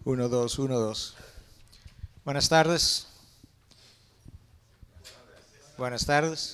Uno, dos, uno, dos. Buenas tardes. Buenas tardes.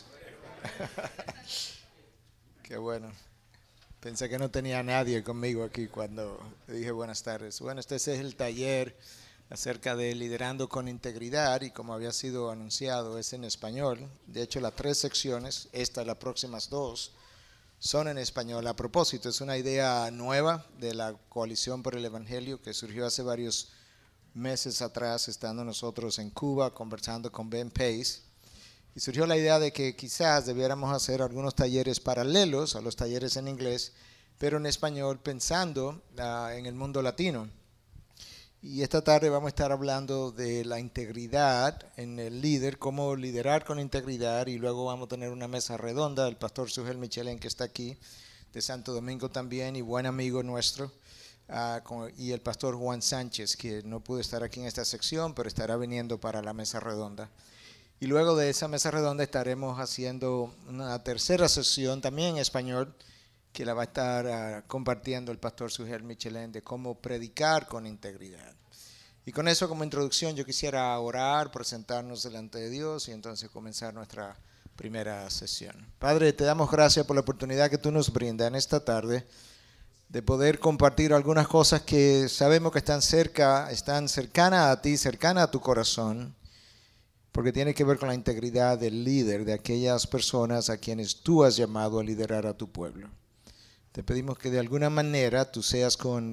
Qué bueno. Pensé que no tenía nadie conmigo aquí cuando dije buenas tardes. Bueno, este es el taller acerca de liderando con integridad y como había sido anunciado es en español. De hecho, las 3 secciones, esta y las próximas 2, son en español. A propósito, es una idea nueva de la Coalición por el Evangelio que surgió hace varios meses atrás, estando nosotros en Cuba conversando con Ben Pace. Y surgió la idea de que quizás debiéramos hacer algunos talleres paralelos a los talleres en inglés, pero en español pensando en el mundo latino. Y esta tarde vamos a estar hablando de la integridad en el líder, cómo liderar con integridad, y luego vamos a tener una mesa redonda, el pastor Sugel Michelén, que está aquí, de Santo Domingo también, y buen amigo nuestro, y el pastor Juan Sánchez, que no pudo estar aquí en esta sección, pero estará viniendo para la mesa redonda. Y luego de esa mesa redonda estaremos haciendo una tercera sesión, también en español, que la va a estar compartiendo el pastor Sugel Michelén, de cómo predicar con integridad. Y con eso como introducción yo quisiera orar, presentarnos delante de Dios y entonces comenzar nuestra primera sesión. Padre, te damos gracias por la oportunidad que tú nos brindas en esta tarde de poder compartir algunas cosas que sabemos que están cercanas a ti, cercanas a tu corazón, porque tiene que ver con la integridad del líder, de aquellas personas a quienes tú has llamado a liderar a tu pueblo. Te pedimos que de alguna manera tú seas con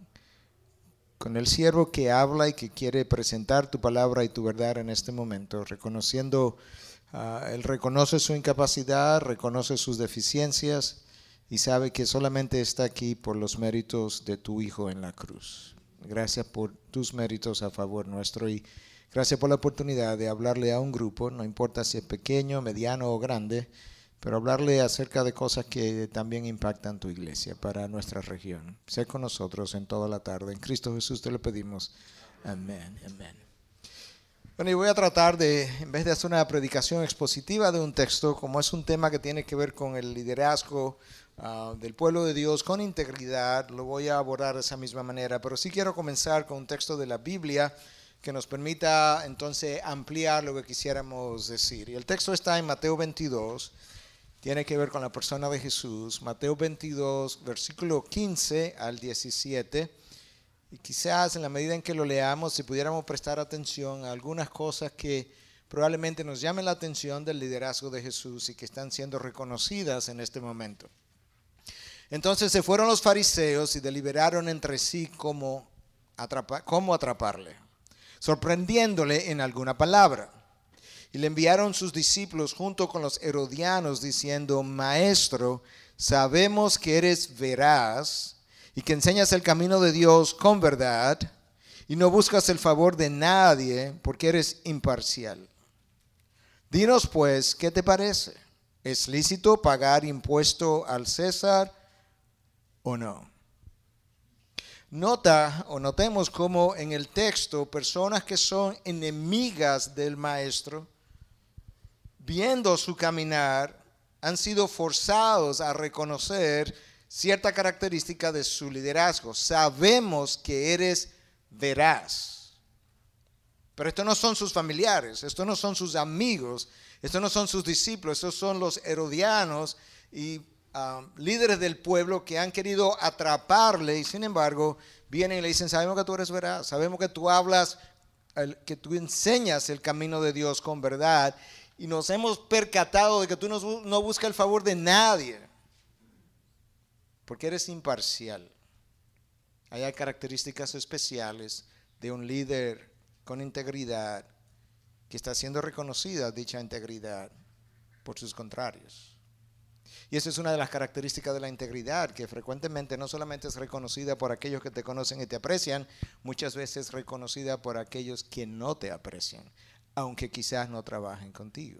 el siervo que habla y que quiere presentar tu palabra y tu verdad en este momento, reconociendo, él reconoce su incapacidad, reconoce sus deficiencias y sabe que solamente está aquí por los méritos de tu Hijo en la cruz. Gracias por tus méritos a favor nuestro y gracias por la oportunidad de hablarle a un grupo, no importa si es pequeño, mediano o grande, pero hablarle acerca de cosas que también impactan tu iglesia para nuestra región. Sé con nosotros en toda la tarde. En Cristo Jesús te lo pedimos. Amén. Amén. Bueno, y voy a tratar de, en vez de hacer una predicación expositiva de un texto, como es un tema que tiene que ver con el liderazgo del pueblo de Dios con integridad, lo voy a abordar de esa misma manera. Pero sí quiero comenzar con un texto de la Biblia que nos permita entonces ampliar lo que quisiéramos decir. Y el texto está en Mateo 22. Tiene que ver con la persona de Jesús, Mateo 22, versículo 15 al 17. Y quizás en la medida en que lo leamos, si pudiéramos prestar atención a algunas cosas que probablemente nos llamen la atención del liderazgo de Jesús y que están siendo reconocidas en este momento. Entonces se fueron los fariseos y deliberaron entre sí cómo atraparle, sorprendiéndole en alguna palabra. Y le enviaron sus discípulos junto con los herodianos diciendo: Maestro, sabemos que eres veraz y que enseñas el camino de Dios con verdad y no buscas el favor de nadie porque eres imparcial. Dinos pues, ¿qué te parece? ¿Es lícito pagar impuesto al César o no? Notemos cómo en el texto personas que son enemigas del maestro, viendo su caminar, han sido forzados a reconocer cierta característica de su liderazgo. Sabemos que eres veraz. Pero estos no son sus familiares, estos no son sus amigos, estos no son sus discípulos, estos son los herodianos y líderes del pueblo que han querido atraparle y sin embargo vienen y le dicen: sabemos que tú eres veraz, sabemos que tú hablas, que tú enseñas el camino de Dios con verdad. Y nos hemos percatado de que tú no buscas el favor de nadie, porque eres imparcial. Hay características especiales de un líder con integridad que está siendo reconocida dicha integridad por sus contrarios. Y esa es una de las características de la integridad, que frecuentemente no solamente es reconocida por aquellos que te conocen y te aprecian, muchas veces es reconocida por aquellos que no te aprecian, aunque quizás no trabajen contigo.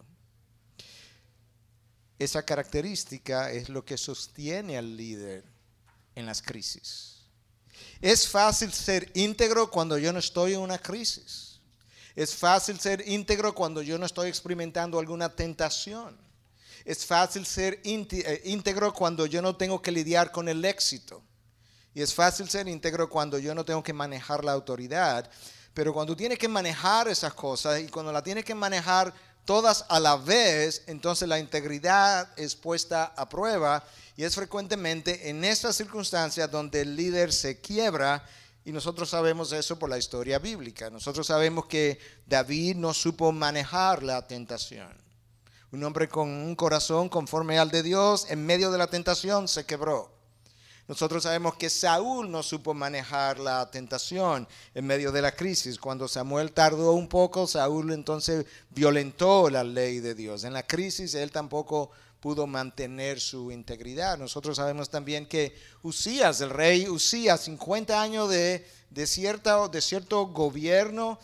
Esa característica es lo que sostiene al líder en las crisis. Es fácil ser íntegro cuando yo no estoy en una crisis. Es fácil ser íntegro cuando yo no estoy experimentando alguna tentación. Es fácil ser íntegro cuando yo no tengo que lidiar con el éxito. Y es fácil ser íntegro cuando yo no tengo que manejar la autoridad. Pero cuando tienes que manejar esas cosas y cuando la tienes que manejar todas a la vez, entonces la integridad es puesta a prueba. Y es frecuentemente en esas circunstancias donde el líder se quiebra. Y nosotros sabemos eso por la historia bíblica. Nosotros sabemos que David no supo manejar la tentación. Un hombre con un corazón conforme al de Dios, en medio de la tentación se quebró. Nosotros sabemos que Saúl no supo manejar la tentación en medio de la crisis. Cuando Samuel tardó un poco, Saúl entonces violentó la ley de Dios. En la crisis él tampoco pudo mantener su integridad. Nosotros sabemos también que Usías, el rey Usías, 50 años de cierto gobierno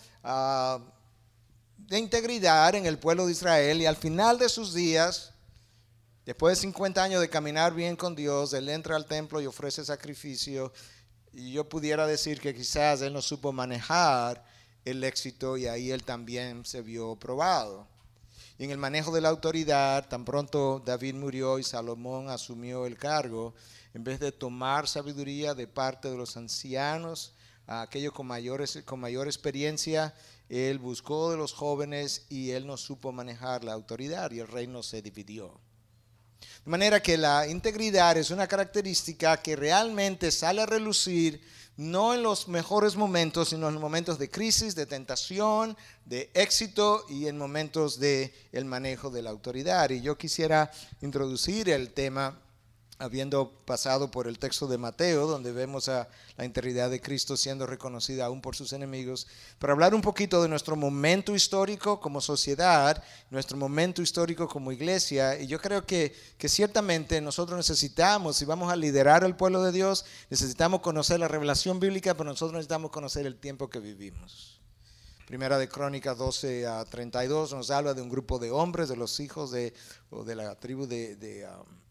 de integridad en el pueblo de Israel, y al final de sus días, después de 50 años de caminar bien con Dios, él entra al templo y ofrece sacrificio. Y yo pudiera decir que quizás él no supo manejar el éxito y ahí él también se vio probado. Y en el manejo de la autoridad, tan pronto David murió y Salomón asumió el cargo, en vez de tomar sabiduría de parte de los ancianos, aquellos con mayor experiencia, él buscó de los jóvenes y él no supo manejar la autoridad y el reino se dividió. De manera que la integridad es una característica que realmente sale a relucir no en los mejores momentos, sino en los momentos de crisis, de tentación, de éxito y en momentos del manejo de la autoridad. Y yo quisiera introducir el tema habiendo pasado por el texto de Mateo, donde vemos a la integridad de Cristo siendo reconocida aún por sus enemigos, para hablar un poquito de nuestro momento histórico como sociedad, nuestro momento histórico como iglesia. Y yo creo que ciertamente nosotros necesitamos, si vamos a liderar al pueblo de Dios, necesitamos conocer la revelación bíblica, pero nosotros necesitamos conocer el tiempo que vivimos. Primera de Crónicas 12:32 nos habla de un grupo de hombres, de los hijos de la tribu de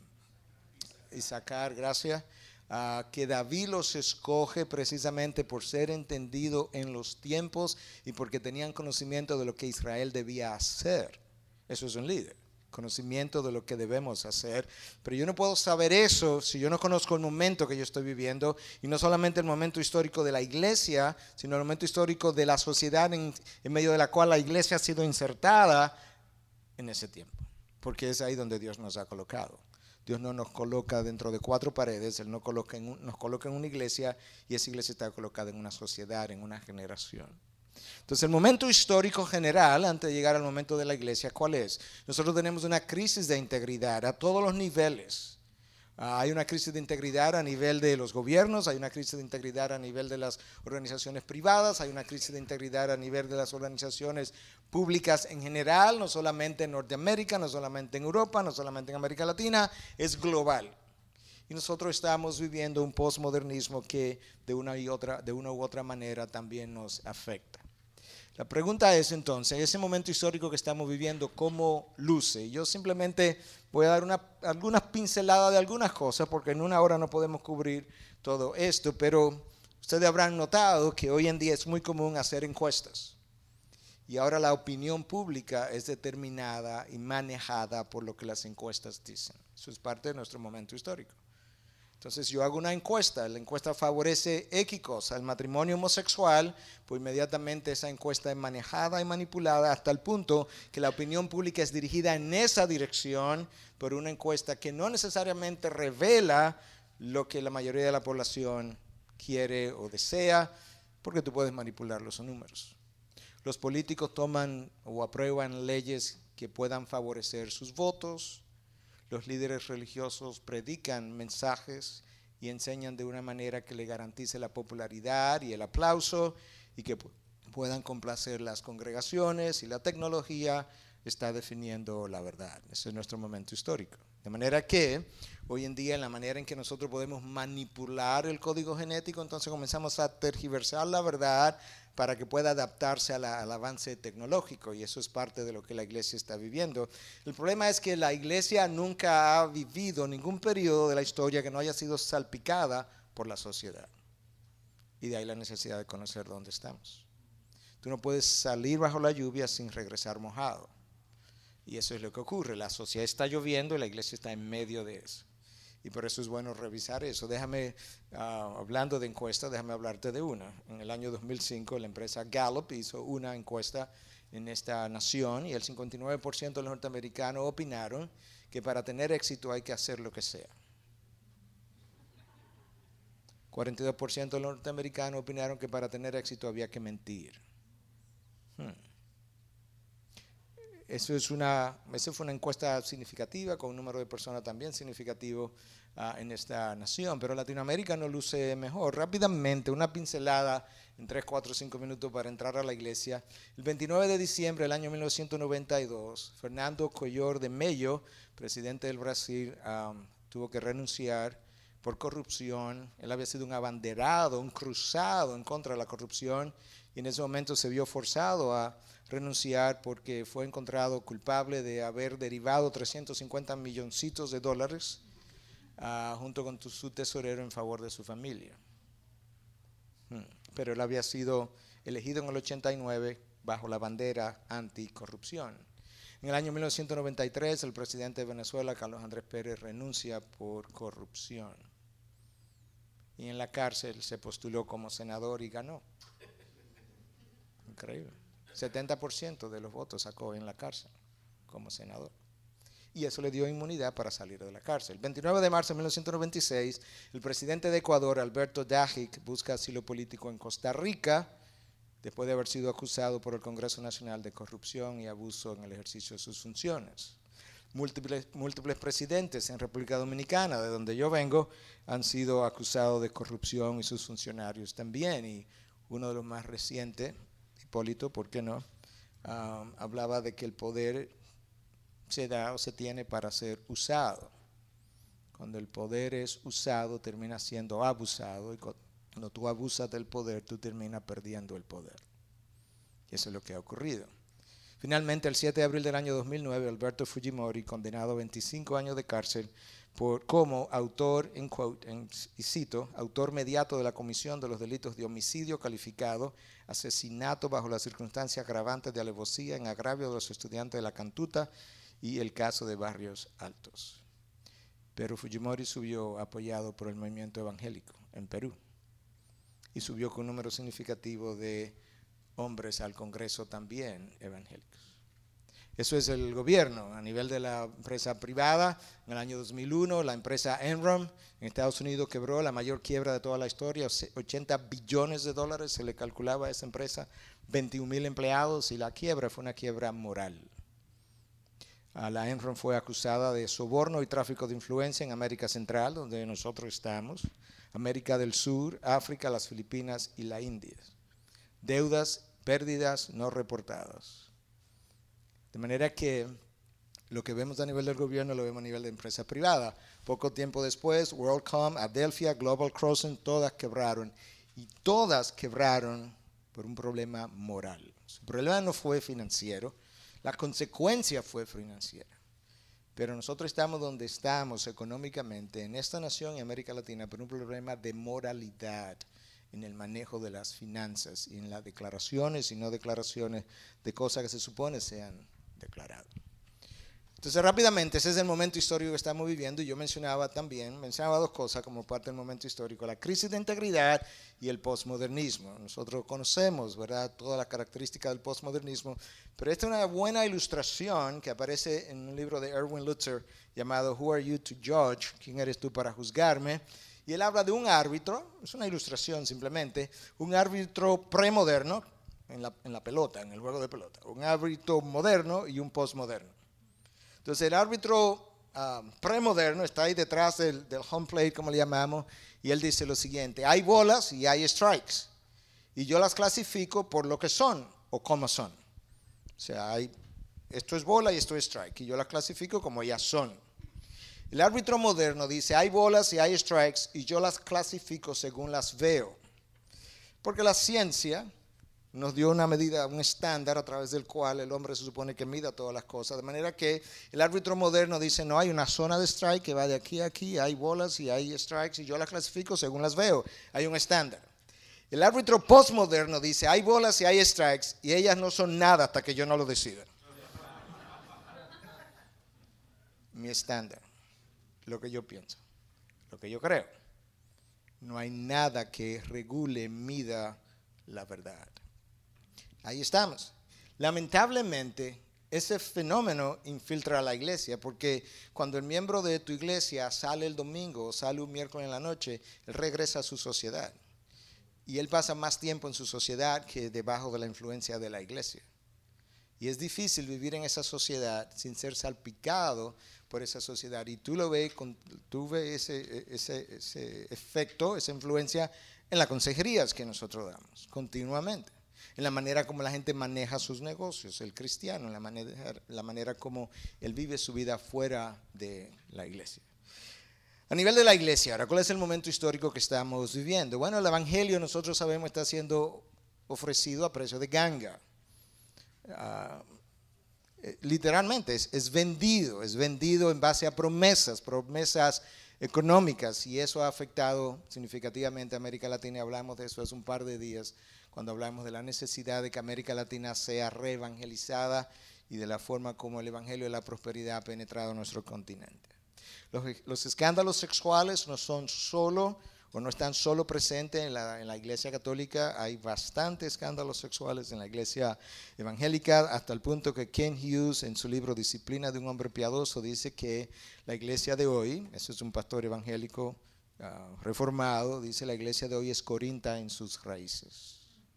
Isaacar, gracias, que David los escoge precisamente por ser entendido en los tiempos y porque tenían conocimiento de lo que Israel debía hacer. Eso es un líder, conocimiento de lo que debemos hacer. Pero yo no puedo saber eso si yo no conozco el momento que yo estoy viviendo, y no solamente el momento histórico de la iglesia, sino el momento histórico de la sociedad en medio de la cual la iglesia ha sido insertada en ese tiempo, porque es ahí donde Dios nos ha colocado. Dios no nos coloca dentro de cuatro paredes, Él nos coloca en una iglesia, y esa iglesia está colocada en una sociedad, en una generación. Entonces el momento histórico general, antes de llegar al momento de la iglesia, ¿cuál es? Nosotros tenemos una crisis de integridad a todos los niveles. Hay una crisis de integridad a nivel de los gobiernos, hay una crisis de integridad a nivel de las organizaciones privadas, hay una crisis de integridad a nivel de las organizaciones públicas en general, no solamente en Norteamérica, no solamente en Europa, no solamente en América Latina, es global. Y nosotros estamos viviendo un postmodernismo que de una u otra manera también nos afecta. La pregunta es entonces, ese momento histórico que estamos viviendo, ¿cómo luce? Yo simplemente voy a dar algunas pinceladas de algunas cosas, porque en una hora no podemos cubrir todo esto, pero ustedes habrán notado que hoy en día es muy común hacer encuestas. Y ahora la opinión pública es determinada y manejada por lo que las encuestas dicen. Eso es parte de nuestro momento histórico. Entonces yo hago una encuesta, la encuesta favorece X cosa, el matrimonio homosexual, pues inmediatamente esa encuesta es manejada y manipulada hasta el punto que la opinión pública es dirigida en esa dirección por una encuesta que no necesariamente revela lo que la mayoría de la población quiere o desea, porque tú puedes manipular los números. Los políticos toman o aprueban leyes que puedan favorecer sus votos. Los líderes religiosos predican mensajes y enseñan de una manera que le garantice la popularidad y el aplauso y que puedan complacer las congregaciones, y la tecnología está definiendo la verdad. Ese es nuestro momento histórico. De manera que hoy en día, en la manera en que nosotros podemos manipular el código genético, entonces comenzamos a tergiversar la verdad para que pueda adaptarse al avance tecnológico, y eso es parte de lo que la iglesia está viviendo. El problema es que la iglesia nunca ha vivido ningún periodo de la historia que no haya sido salpicada por la sociedad, y de ahí la necesidad de conocer dónde estamos. Tú no puedes salir bajo la lluvia sin regresar mojado, y eso es lo que ocurre. La sociedad está lloviendo y la iglesia está en medio de eso. Y por eso es bueno revisar eso. Hablando de encuestas, déjame hablarte de una. En el año 2005 la empresa Gallup hizo una encuesta en esta nación y el 59% de los norteamericanos opinaron que para tener éxito hay que hacer lo que sea. 42% de los norteamericanos opinaron que para tener éxito había que mentir. Esa fue una encuesta significativa con un número de personas también significativo en esta nación, pero Latinoamérica no luce mejor. Rápidamente, una pincelada en 3, 4, 5 minutos para entrar a la iglesia. El 29 de diciembre del año 1992, Fernando Collor de Mello, presidente del Brasil, tuvo que renunciar por corrupción. Él había sido un abanderado, un cruzado en contra de la corrupción y en ese momento se vio forzado a renunciar porque fue encontrado culpable de haber derivado 350 milloncitos de dólares junto con su tesorero en favor de su familia. Pero él había sido elegido en el 89 bajo la bandera anticorrupción. En el año 1993 el presidente de Venezuela, Carlos Andrés Pérez, renuncia por corrupción. Y en la cárcel se postuló como senador y ganó. Increíble. 70% de los votos sacó en la cárcel como senador. Y eso le dio inmunidad para salir de la cárcel. El 29 de marzo de 1996, el presidente de Ecuador, Alberto Dajic, busca asilo político en Costa Rica, después de haber sido acusado por el Congreso Nacional de corrupción y abuso en el ejercicio de sus funciones. Múltiples presidentes en República Dominicana, de donde yo vengo, han sido acusados de corrupción y sus funcionarios también. Y uno de los más recientes, Hipólito, ¿por qué no? Hablaba de que el poder se da o se tiene para ser usado. Cuando el poder es usado, termina siendo abusado, y cuando tú abusas del poder, tú terminas perdiendo el poder. Y eso es lo que ha ocurrido. Finalmente, el 7 de abril del año 2009, Alberto Fujimori, condenado a 25 años de cárcel como autor, y cito, autor mediato de la comisión de los delitos de homicidio calificado, asesinato bajo las circunstancias agravantes de alevosía en agravio de los estudiantes de la Cantuta y el caso de Barrios Altos. Pero Fujimori subió apoyado por el movimiento evangélico en Perú y subió con un número significativo de hombres al Congreso también evangélicos. Eso es el gobierno. A nivel de la empresa privada, en el año 2001, la empresa Enron en Estados Unidos quebró, la mayor quiebra de toda la historia, 80 billones de dólares se le calculaba a esa empresa, 21,000 empleados, y la quiebra fue una quiebra moral. La Enron fue acusada de soborno y tráfico de influencia en América Central, donde nosotros estamos, América del Sur, África, las Filipinas y la India. Deudas, pérdidas no reportadas. De manera que lo que vemos a nivel del gobierno lo vemos a nivel de empresa privada. Poco tiempo después, WorldCom, Adelphia, Global Crossing, todas quebraron. Y todas quebraron por un problema moral. Su problema no fue financiero, la consecuencia fue financiera. Pero nosotros estamos donde estamos económicamente en esta nación y América Latina por un problema de moralidad en el manejo de las finanzas y en las declaraciones y no declaraciones de cosas que se supone sean declaradas. Entonces, rápidamente, ese es el momento histórico que estamos viviendo y yo mencionaba dos cosas como parte del momento histórico, la crisis de integridad y el postmodernismo. Nosotros conocemos, ¿verdad?, todas las características del postmodernismo, pero esta es una buena ilustración que aparece en un libro de Erwin Lutzer llamado Who Are You to Judge? ¿Quién eres tú para juzgarme? Y él habla de un árbitro, es una ilustración simplemente, un árbitro premoderno en la pelota, en el juego de pelota, un árbitro moderno y un postmoderno. Entonces el árbitro premoderno está ahí detrás del home plate, como le llamamos, y él dice lo siguiente: hay bolas y hay strikes, y yo las clasifico por lo que son o cómo son. O sea, esto es bola y esto es strike, y yo las clasifico como ellas son. El árbitro moderno dice, hay bolas y hay strikes, y yo las clasifico según las veo. Porque la ciencia nos dio una medida, un estándar a través del cual el hombre se supone que mida todas las cosas. De manera que el árbitro moderno dice, no, hay una zona de strike que va de aquí a aquí, hay bolas y hay strikes, y yo las clasifico según las veo. Hay un estándar. El árbitro postmoderno dice, hay bolas y hay strikes, y ellas no son nada hasta que yo no lo decida. Mi estándar, lo que yo pienso. lo que yo creo. No hay nada que regule, mida la verdad. Ahí estamos. Lamentablemente, ese fenómeno infiltra a la iglesia, porque cuando el miembro de tu iglesia sale el domingo o sale un miércoles en la noche, él regresa a su sociedad. Y él pasa más tiempo en su sociedad que debajo de la influencia de la iglesia. Y es difícil vivir en esa sociedad sin ser salpicado por esa sociedad. Y tú lo ves, tú ves ese efecto, esa influencia en las consejerías que nosotros damos continuamente. En la manera como la gente maneja sus negocios, el cristiano, en la manera como él vive su vida fuera de la iglesia. A nivel de la iglesia, ahora, ¿cuál es el momento histórico que estamos viviendo? Bueno, el evangelio, nosotros sabemos, está siendo ofrecido a precio de ganga. Literalmente es vendido en base a promesas económicas, y eso ha afectado significativamente a América Latina. Hablamos de eso hace un par de días, cuando hablamos de la necesidad de que América Latina sea reevangelizada y de la forma como el evangelio de la prosperidad ha penetrado en nuestro continente. Los escándalos sexuales no son solo o no están solo presentes en la iglesia católica. Hay bastantes escándalos sexuales en la iglesia evangélica, hasta el punto que Ken Hughes, en su libro Disciplina de un hombre piadoso, dice que la iglesia de hoy, eso es un pastor evangélico reformado, dice: la iglesia de hoy es Corinta en sus raíces.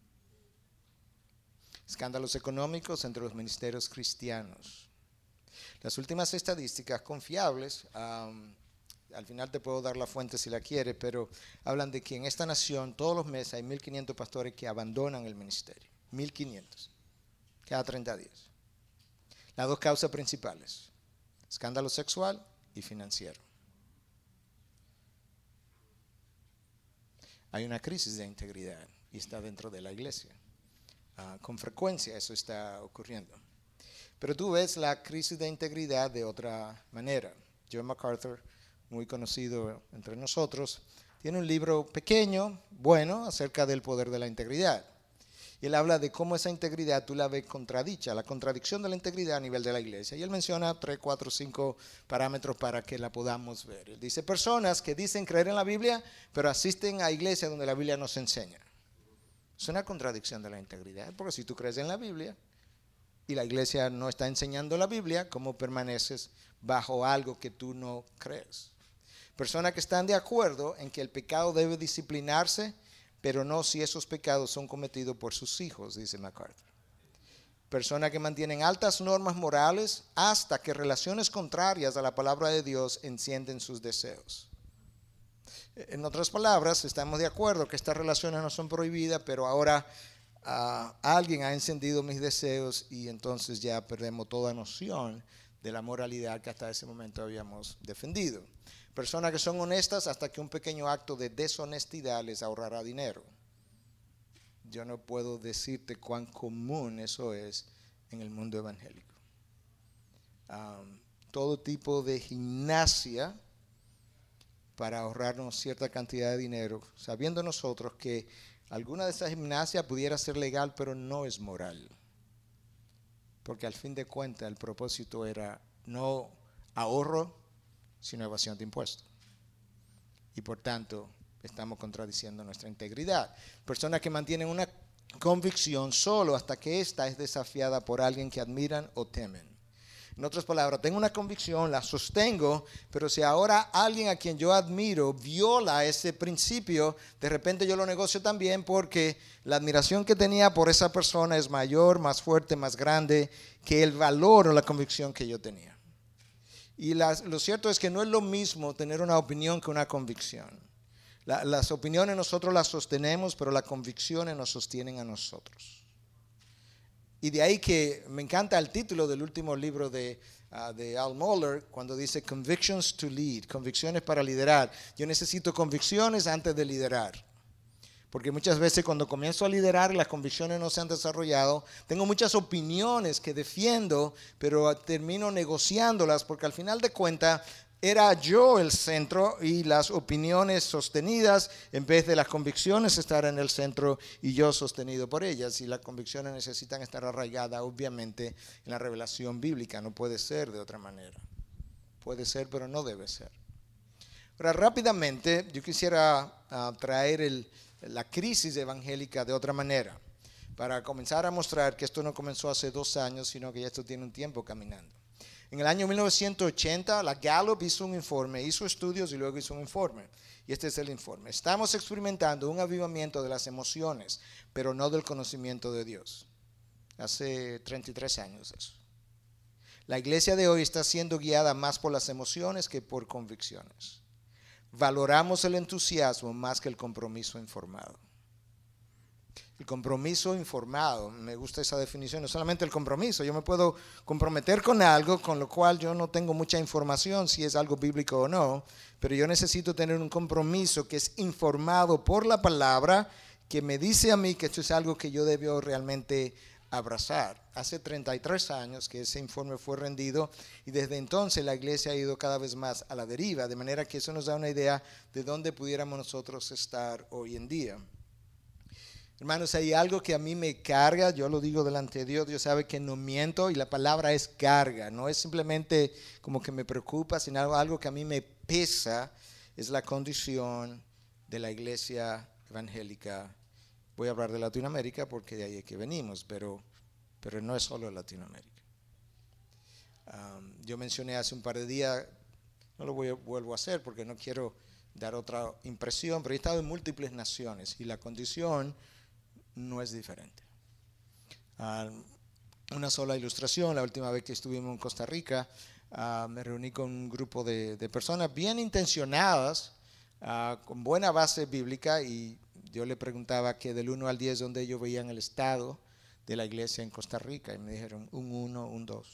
Escándalos económicos entre los ministerios cristianos. Las últimas estadísticas confiables, al final te puedo dar la fuente si la quieres, pero hablan de que en esta nación todos los meses hay 1.500 pastores que abandonan el ministerio. 1.500 cada 30 días. Las dos causas principales: escándalo sexual y financiero. Hay una crisis de integridad y está dentro de la iglesia. Con frecuencia eso está ocurriendo. Pero tú ves la crisis de integridad de otra manera. John MacArthur, muy conocido entre nosotros, tiene un libro pequeño, bueno, acerca del poder de la integridad. Y él habla de cómo esa integridad tú la ves contradicha, la contradicción de la integridad a nivel de la iglesia. Y él menciona 3, 4, 5 parámetros para que la podamos ver. Él dice: personas que dicen creer en la Biblia, pero asisten a iglesias donde la Biblia no se enseña. Es una contradicción de la integridad, porque si tú crees en la Biblia y la iglesia no está enseñando la Biblia, ¿cómo permaneces bajo algo que tú no crees? Personas que están de acuerdo en que el pecado debe disciplinarse, pero no si esos pecados son cometidos por sus hijos, dice MacArthur. Personas que mantienen altas normas morales hasta que relaciones contrarias a la palabra de Dios encienden sus deseos. En otras palabras, estamos de acuerdo que estas relaciones no son prohibidas, pero ahora alguien ha encendido mis deseos y entonces ya perdemos toda noción de la moralidad que hasta ese momento habíamos defendido. Personas que son honestas hasta que un pequeño acto de deshonestidad les ahorrará dinero. Yo no puedo decirte cuán común eso es en el mundo evangélico. Todo tipo de gimnasia para ahorrarnos cierta cantidad de dinero, sabiendo nosotros que alguna de esas gimnasias pudiera ser legal, pero no es moral. Porque al fin de cuentas el propósito era no ahorro, sino evasión de impuestos. Y por tanto estamos contradiciendo nuestra integridad. Personas que mantienen una convicción solo hasta que ésta es desafiada por alguien que admiran o temen. En otras palabras, tengo una convicción, la sostengo, pero si ahora alguien a quien yo admiro viola ese principio, de repente yo lo negocio también, porque la admiración que tenía por esa persona es mayor, más fuerte, más grande que el valor o la convicción que yo tenía. Y lo cierto es que no es lo mismo tener una opinión que una convicción. Las opiniones nosotros las sostenemos, pero las convicciones nos sostienen a nosotros. Y de ahí que me encanta el título del último libro de Al Mohler, cuando dice Convictions to Lead, convicciones para liderar. Yo necesito convicciones antes de liderar. Porque muchas veces cuando comienzo a liderar y las convicciones no se han desarrollado, tengo muchas opiniones que defiendo, pero termino negociándolas, porque al final de cuentas era yo el centro y las opiniones sostenidas, en vez de las convicciones estar en el centro y yo sostenido por ellas. Y las convicciones necesitan estar arraigadas, obviamente, en la revelación bíblica. No puede ser de otra manera. Puede ser, pero no debe ser. Ahora, rápidamente, yo quisiera traer la crisis evangélica de otra manera, para comenzar a mostrar que esto no comenzó hace 2 años, sino que ya esto tiene un tiempo caminando. En el año 1980, la Gallup hizo un informe, hizo estudios y luego hizo un informe. Y este es el informe. Estamos experimentando un avivamiento de las emociones, pero no del conocimiento de Dios. Hace 33 años eso. La iglesia de hoy está siendo guiada más por las emociones que por convicciones. Valoramos el entusiasmo más que el compromiso informado. El compromiso informado, me gusta esa definición, no solamente el compromiso, yo me puedo comprometer con algo con lo cual yo no tengo mucha información si es algo bíblico o no, pero yo necesito tener un compromiso que es informado por la palabra, que me dice a mí que esto es algo que yo debo realmente abrazar. Hace 33 años que ese informe fue rendido y desde entonces la iglesia ha ido cada vez más a la deriva, de manera que eso nos da una idea de dónde pudiéramos nosotros estar hoy en día. Hermanos, hay algo que a mí me carga, yo lo digo delante de Dios, Dios sabe que no miento y la palabra es carga, no es simplemente como que me preocupa, sino algo que a mí me pesa, es la condición de la iglesia evangélica. Voy a hablar de Latinoamérica porque de ahí es que venimos, pero no es solo Latinoamérica. Yo mencioné hace un par de días, no lo vuelvo a hacer porque no quiero dar otra impresión, pero he estado en múltiples naciones y la condición no es diferente. Una sola ilustración, la última vez que estuvimos en Costa Rica, me reuní con un grupo de personas bien intencionadas, con buena base bíblica, y yo le preguntaba que del 1 al 10 donde ellos veían el estado de la iglesia en Costa Rica, y me dijeron un 1, un 2.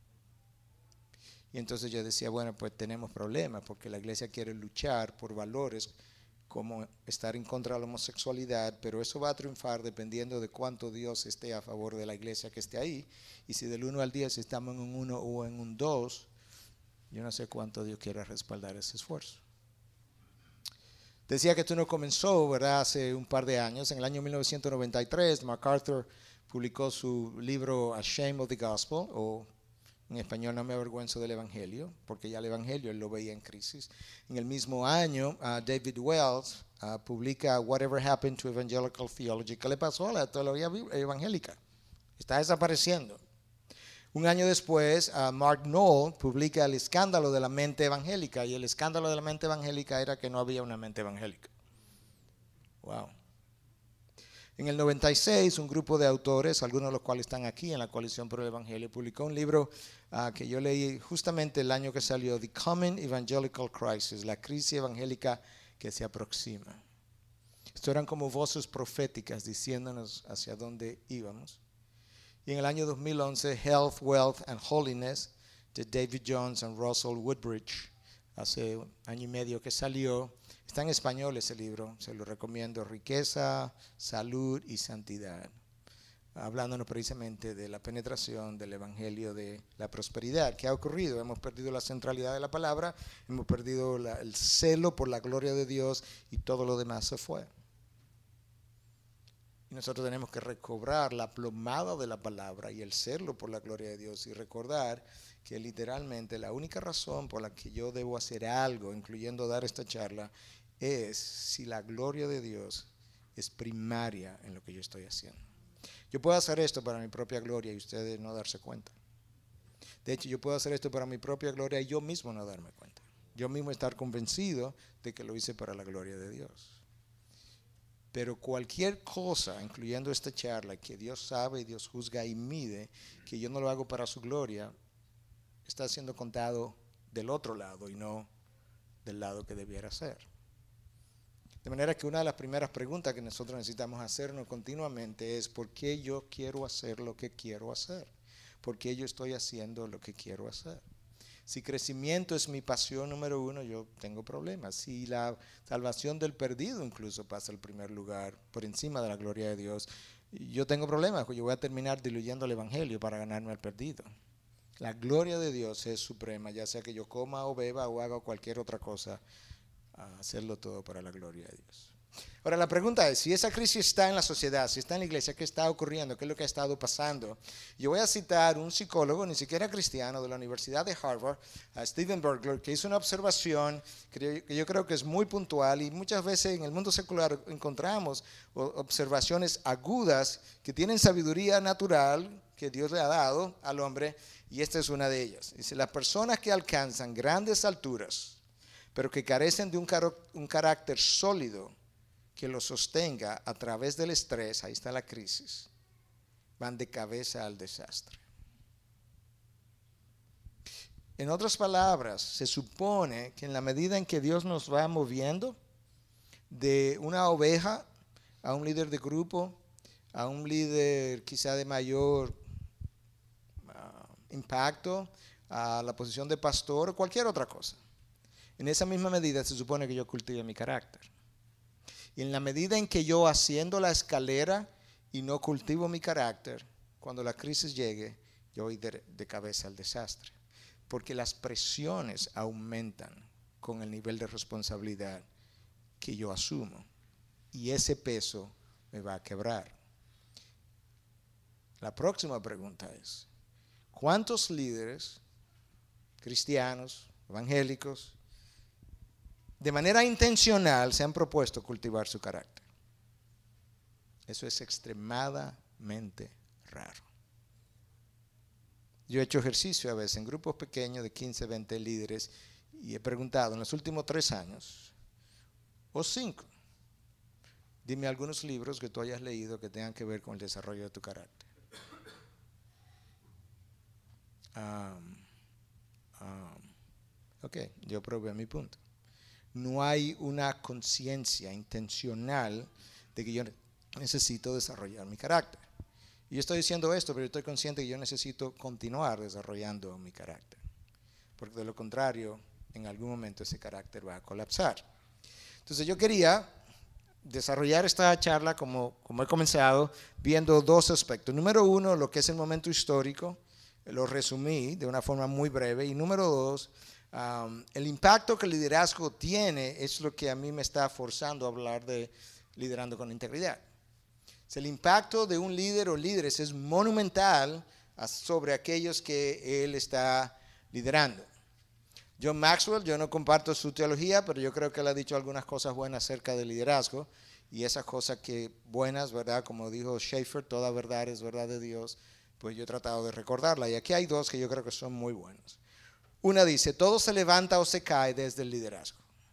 Y entonces yo decía, bueno, pues tenemos problemas, porque la iglesia quiere luchar por valores como estar en contra de la homosexualidad, pero eso va a triunfar dependiendo de cuánto Dios esté a favor de la iglesia que esté ahí. Y si del 1 al 10 estamos en un 1 o en un 2, yo no sé cuánto Dios quiera respaldar ese esfuerzo. Decía que esto no comenzó, ¿verdad?, hace un par de años. En el año 1993, MacArthur publicó su libro Ashamed of the Gospel, o en español, No me avergüenzo del Evangelio, porque ya el Evangelio él lo veía en crisis. En el mismo año, David Wells publica Whatever Happened to Evangelical Theology. ¿Qué le pasó a la teología evangélica? Está desapareciendo. Un año después, Mark Noll publica El escándalo de la mente evangélica, y el escándalo de la mente evangélica era que no había una mente evangélica. Wow. En el 96, un grupo de autores, algunos de los cuales están aquí en la Coalición por el Evangelio, publicó un libro que yo leí justamente el año que salió, The Coming Evangelical Crisis, la crisis evangélica que se aproxima. Esto eran como voces proféticas diciéndonos hacia dónde íbamos. Y en el año 2011, Health, Wealth and Holiness, de David Jones and Russell Woodbridge, hace un año y medio que salió. Está en español ese libro, se lo recomiendo, Riqueza, Salud y Santidad, hablándonos precisamente de la penetración del evangelio de la prosperidad. ¿Qué ha ocurrido? Hemos perdido la centralidad de la palabra, hemos perdido el celo por la gloria de Dios y todo lo demás se fue. Y nosotros tenemos que recobrar la plomada de la palabra y el celo por la gloria de Dios y recordar que literalmente la única razón por la que yo debo hacer algo, incluyendo dar esta charla, es si la gloria de Dios es primaria en lo que yo estoy haciendo. Yo puedo hacer esto para mi propia gloria y ustedes no darse cuenta. De hecho, yo puedo hacer esto para mi propia gloria y yo mismo no darme cuenta. Yo mismo estar convencido de que lo hice para la gloria de Dios. Pero cualquier cosa, incluyendo esta charla, que Dios sabe y Dios juzga y mide, que yo no lo hago para su gloria, está siendo contado del otro lado y no del lado que debiera ser. De manera que una de las primeras preguntas que nosotros necesitamos hacernos continuamente es ¿por qué yo quiero hacer lo que quiero hacer? ¿Por qué yo estoy haciendo lo que quiero hacer? Si crecimiento es mi pasión número 1, yo tengo problemas. Si la salvación del perdido incluso pasa al primer lugar por encima de la gloria de Dios, yo tengo problemas, porque yo voy a terminar diluyendo el evangelio para ganarme al perdido. La gloria de Dios es suprema, ya sea que yo coma o beba o haga cualquier otra cosa, hacerlo todo para la gloria de Dios. Ahora la pregunta es, si esa crisis está en la sociedad, si está en la iglesia, ¿qué está ocurriendo? ¿Qué es lo que ha estado pasando? Yo voy a citar un psicólogo, ni siquiera cristiano, de la Universidad de Harvard, a Stephen Bergler, que hizo una observación que yo creo que es muy puntual, y muchas veces en el mundo secular encontramos observaciones agudas que tienen sabiduría natural que Dios le ha dado al hombre, y esta es una de ellas. Dice, las personas que alcanzan grandes alturas, pero que carecen de un carácter sólido, que lo sostenga a través del estrés, ahí está la crisis, van de cabeza al desastre. En otras palabras, se supone que en la medida en que Dios nos va moviendo de una oveja a un líder de grupo, a un líder quizá de mayor impacto, a la posición de pastor o cualquier otra cosa, en esa misma medida se supone que yo cultive mi carácter. Y en la medida en que yo asciendo la escalera y no cultivo mi carácter, cuando la crisis llegue, yo voy de cabeza al desastre. Porque las presiones aumentan con el nivel de responsabilidad que yo asumo. Y ese peso me va a quebrar. La próxima pregunta es, ¿cuántos líderes cristianos, evangélicos, de manera intencional se han propuesto cultivar su carácter? Eso es extremadamente raro. Yo he hecho ejercicio a veces en grupos pequeños de 15, 20 líderes y he preguntado en los últimos 3 años o 5, dime algunos libros que tú hayas leído que tengan que ver con el desarrollo de tu carácter. Ok, yo probé mi punto. No hay una conciencia intencional de que yo necesito desarrollar mi carácter. Y yo estoy diciendo esto, pero yo estoy consciente que yo necesito continuar desarrollando mi carácter. Porque de lo contrario, en algún momento ese carácter va a colapsar. Entonces yo quería desarrollar esta charla como he comenzado, viendo 2 aspectos. Número 1, lo que es el momento histórico, lo resumí de una forma muy breve. Y número 2, el impacto que el liderazgo tiene es lo que a mí me está forzando a hablar de liderando con integridad. El impacto de un líder o líderes es monumental sobre aquellos que él está liderando. John Maxwell, yo no comparto su teología, pero yo creo que él ha dicho algunas cosas buenas acerca del liderazgo, y esas cosas que buenas, ¿verdad? Como dijo Schaeffer, toda verdad es verdad de Dios, pues yo he tratado de recordarla, y aquí hay 2 que yo creo que son muy buenas. Una dice, todo se levanta o se cae desde el liderazgo.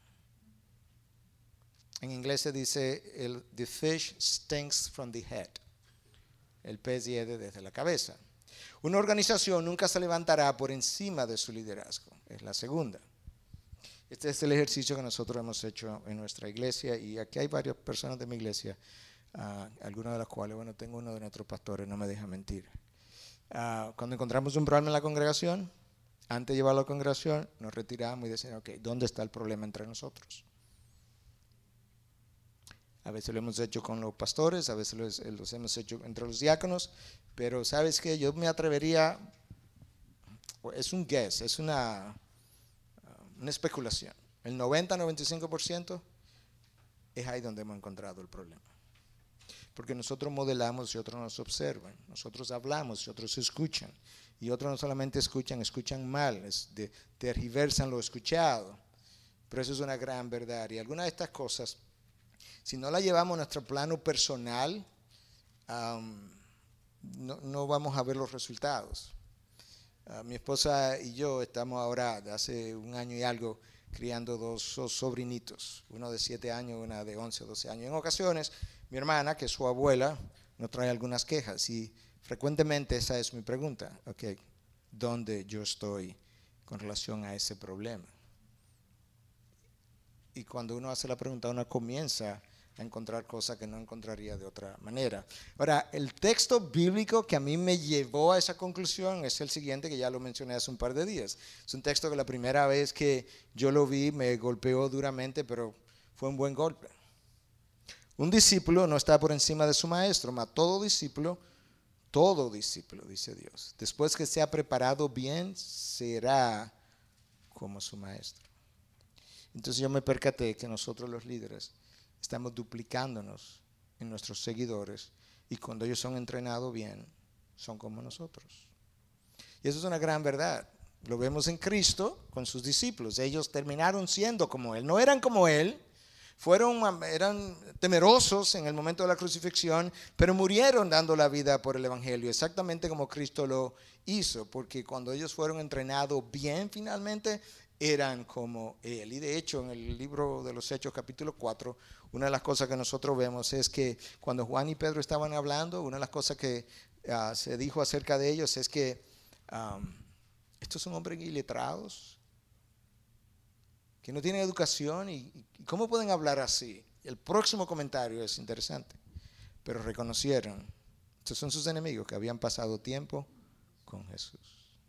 En inglés se dice, the fish stinks from the head. El pez hiede desde la cabeza. Una organización nunca se levantará por encima de su liderazgo. Es la segunda. Este es el ejercicio que nosotros hemos hecho en nuestra iglesia, y aquí hay varias personas de mi iglesia, algunas de las cuales, bueno, tengo uno de nuestros pastores, no me deja mentir. Cuando encontramos un problema en la congregación, antes de llevarlo a la congregación, nos retiramos y decimos, ok, ¿dónde está el problema entre nosotros? A veces lo hemos hecho con los pastores, a veces los hemos hecho entre los diáconos, pero ¿sabes qué? Yo me atrevería, es un guess, es una especulación. El 90-95% es ahí donde hemos encontrado el problema. Porque nosotros modelamos y otros nos observan, nosotros hablamos y otros escuchan, y otros no solamente escuchan mal, tergiversan lo escuchado. Pero eso es una gran verdad, y algunas de estas cosas, si no la llevamos a nuestro plano personal, no vamos a ver los resultados. Mi esposa y yo estamos ahora, de hace 1 año y algo, criando 2 sobrinitos, uno de 7 años, una de 11 o 12 años. En ocasiones, mi hermana, que es su abuela, nos trae algunas quejas, y frecuentemente esa es mi pregunta, ok, ¿dónde yo estoy con relación a ese problema? Y cuando uno hace la pregunta, uno comienza a encontrar cosas que no encontraría de otra manera. Ahora, el texto bíblico que a mí me llevó a esa conclusión es el siguiente, que ya lo mencioné hace un par de días. Es un texto que la primera vez que yo lo vi me golpeó duramente, pero fue un buen golpe. Un discípulo no está por encima de su maestro, mas todo discípulo, dice Dios, después que se ha preparado bien, será como su maestro. Entonces yo me percaté que nosotros los líderes estamos duplicándonos en nuestros seguidores, y cuando ellos son entrenados bien, son como nosotros. Y eso es una gran verdad. Lo vemos en Cristo con sus discípulos. Ellos terminaron siendo como Él. No eran como Él, eran temerosos en el momento de la crucifixión, pero murieron dando la vida por el Evangelio, exactamente como Cristo lo hizo, porque cuando ellos fueron entrenados bien finalmente, eran como Él. Y de hecho, en el libro de los Hechos, capítulo 4, una de las cosas que nosotros vemos es que cuando Juan y Pedro estaban hablando, una de las cosas que se dijo acerca de ellos es que estos son hombres iletrados, que no tienen educación, y ¿cómo pueden hablar así? El próximo comentario es interesante. Pero reconocieron, estos son sus enemigos que habían pasado tiempo con Jesús.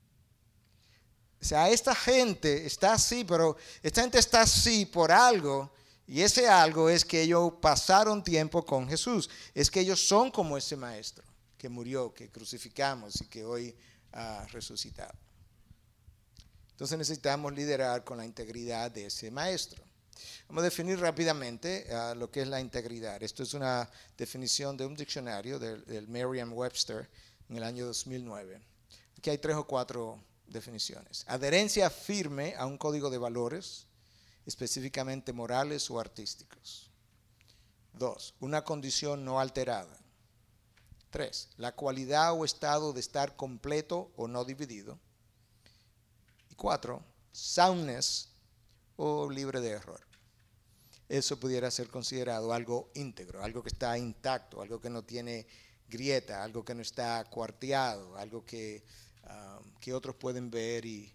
O sea, esta gente está así, pero esta gente está así por algo, y ese algo es que ellos pasaron tiempo con Jesús. Es que ellos son como ese maestro que murió, que crucificamos y que hoy ha resucitado. Entonces necesitamos liderar con la integridad de ese maestro. Vamos a definir rápidamente lo que es la integridad. Esto es una definición de un diccionario del Merriam-Webster en el año 2009. Aquí hay 3 o 4 definiciones. Adherencia firme a un código de valores, específicamente morales o artísticos. 2. Una condición no alterada. 3. La cualidad o estado de estar completo o no dividido. 4. Soundness o libre de error. Eso pudiera ser considerado algo íntegro, algo que está intacto, algo que no tiene grieta, algo que no está cuarteado, algo que otros pueden ver y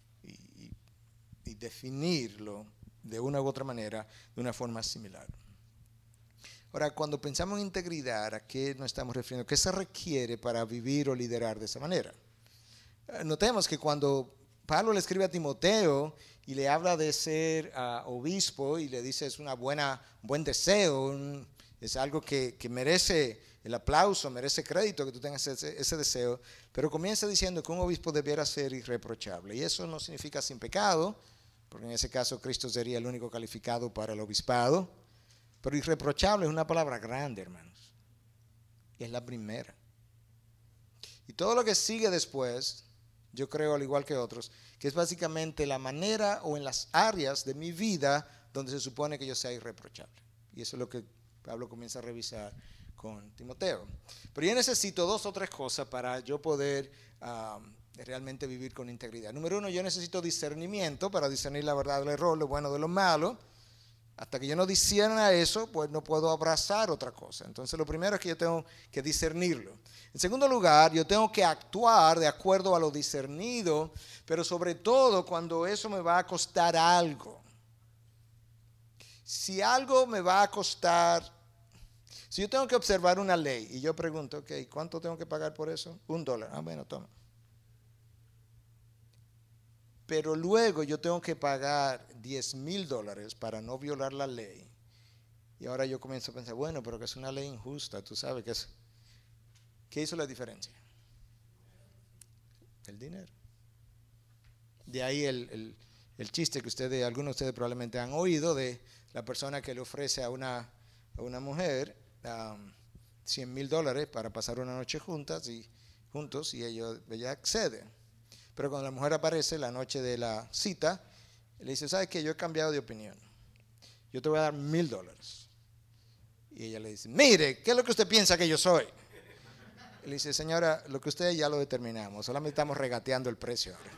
definirlo de una u otra manera, de una forma similar. Ahora, cuando pensamos en integridad, ¿a qué nos estamos refiriendo? ¿Qué se requiere para vivir o liderar de esa manera? Notemos que cuando Pablo le escribe a Timoteo y le habla de ser obispo y le dice es un buen deseo, es algo que merece el aplauso, merece crédito que tú tengas ese deseo, pero comienza diciendo que un obispo debiera ser irreprochable, y eso no significa sin pecado, porque en ese caso Cristo sería el único calificado para el obispado, pero irreprochable es una palabra grande, hermanos, y es la primera. Y todo lo que sigue después, yo creo al igual que otros, que es básicamente la manera o en las áreas de mi vida donde se supone que yo sea irreprochable. Y eso es lo que Pablo comienza a revisar con Timoteo. Pero yo necesito 2 o 3 cosas para yo poder realmente vivir con integridad. Número 1, yo necesito discernimiento para discernir la verdad del error, lo bueno de lo malo. Hasta que yo no discierna eso, pues no puedo abrazar otra cosa. Entonces lo primero es que yo tengo que discernirlo. En segundo lugar, yo tengo que actuar de acuerdo a lo discernido, pero sobre todo cuando eso me va a costar algo. Si algo me va a costar, si yo tengo que observar una ley y yo pregunto, ok, ¿cuánto tengo que pagar por eso? $1. Ah, bueno, toma. Pero luego yo tengo que pagar $10,000 para no violar la ley. Y ahora yo comienzo a pensar, bueno, pero que es una ley injusta, tú sabes que es. ¿Qué hizo la diferencia? El dinero. De ahí el chiste que algunos de ustedes probablemente han oído de la persona que le ofrece a una mujer $100,000 para pasar una noche juntos y ella accede. Pero cuando la mujer aparece la noche de la cita, le dice, ¿sabes qué? Yo he cambiado de opinión. Yo te voy a dar $1,000. Y ella le dice, mire, ¿qué es lo que usted piensa que yo soy? Y le dice, señora, lo que usted ya lo determinamos, solamente estamos regateando el precio ahora.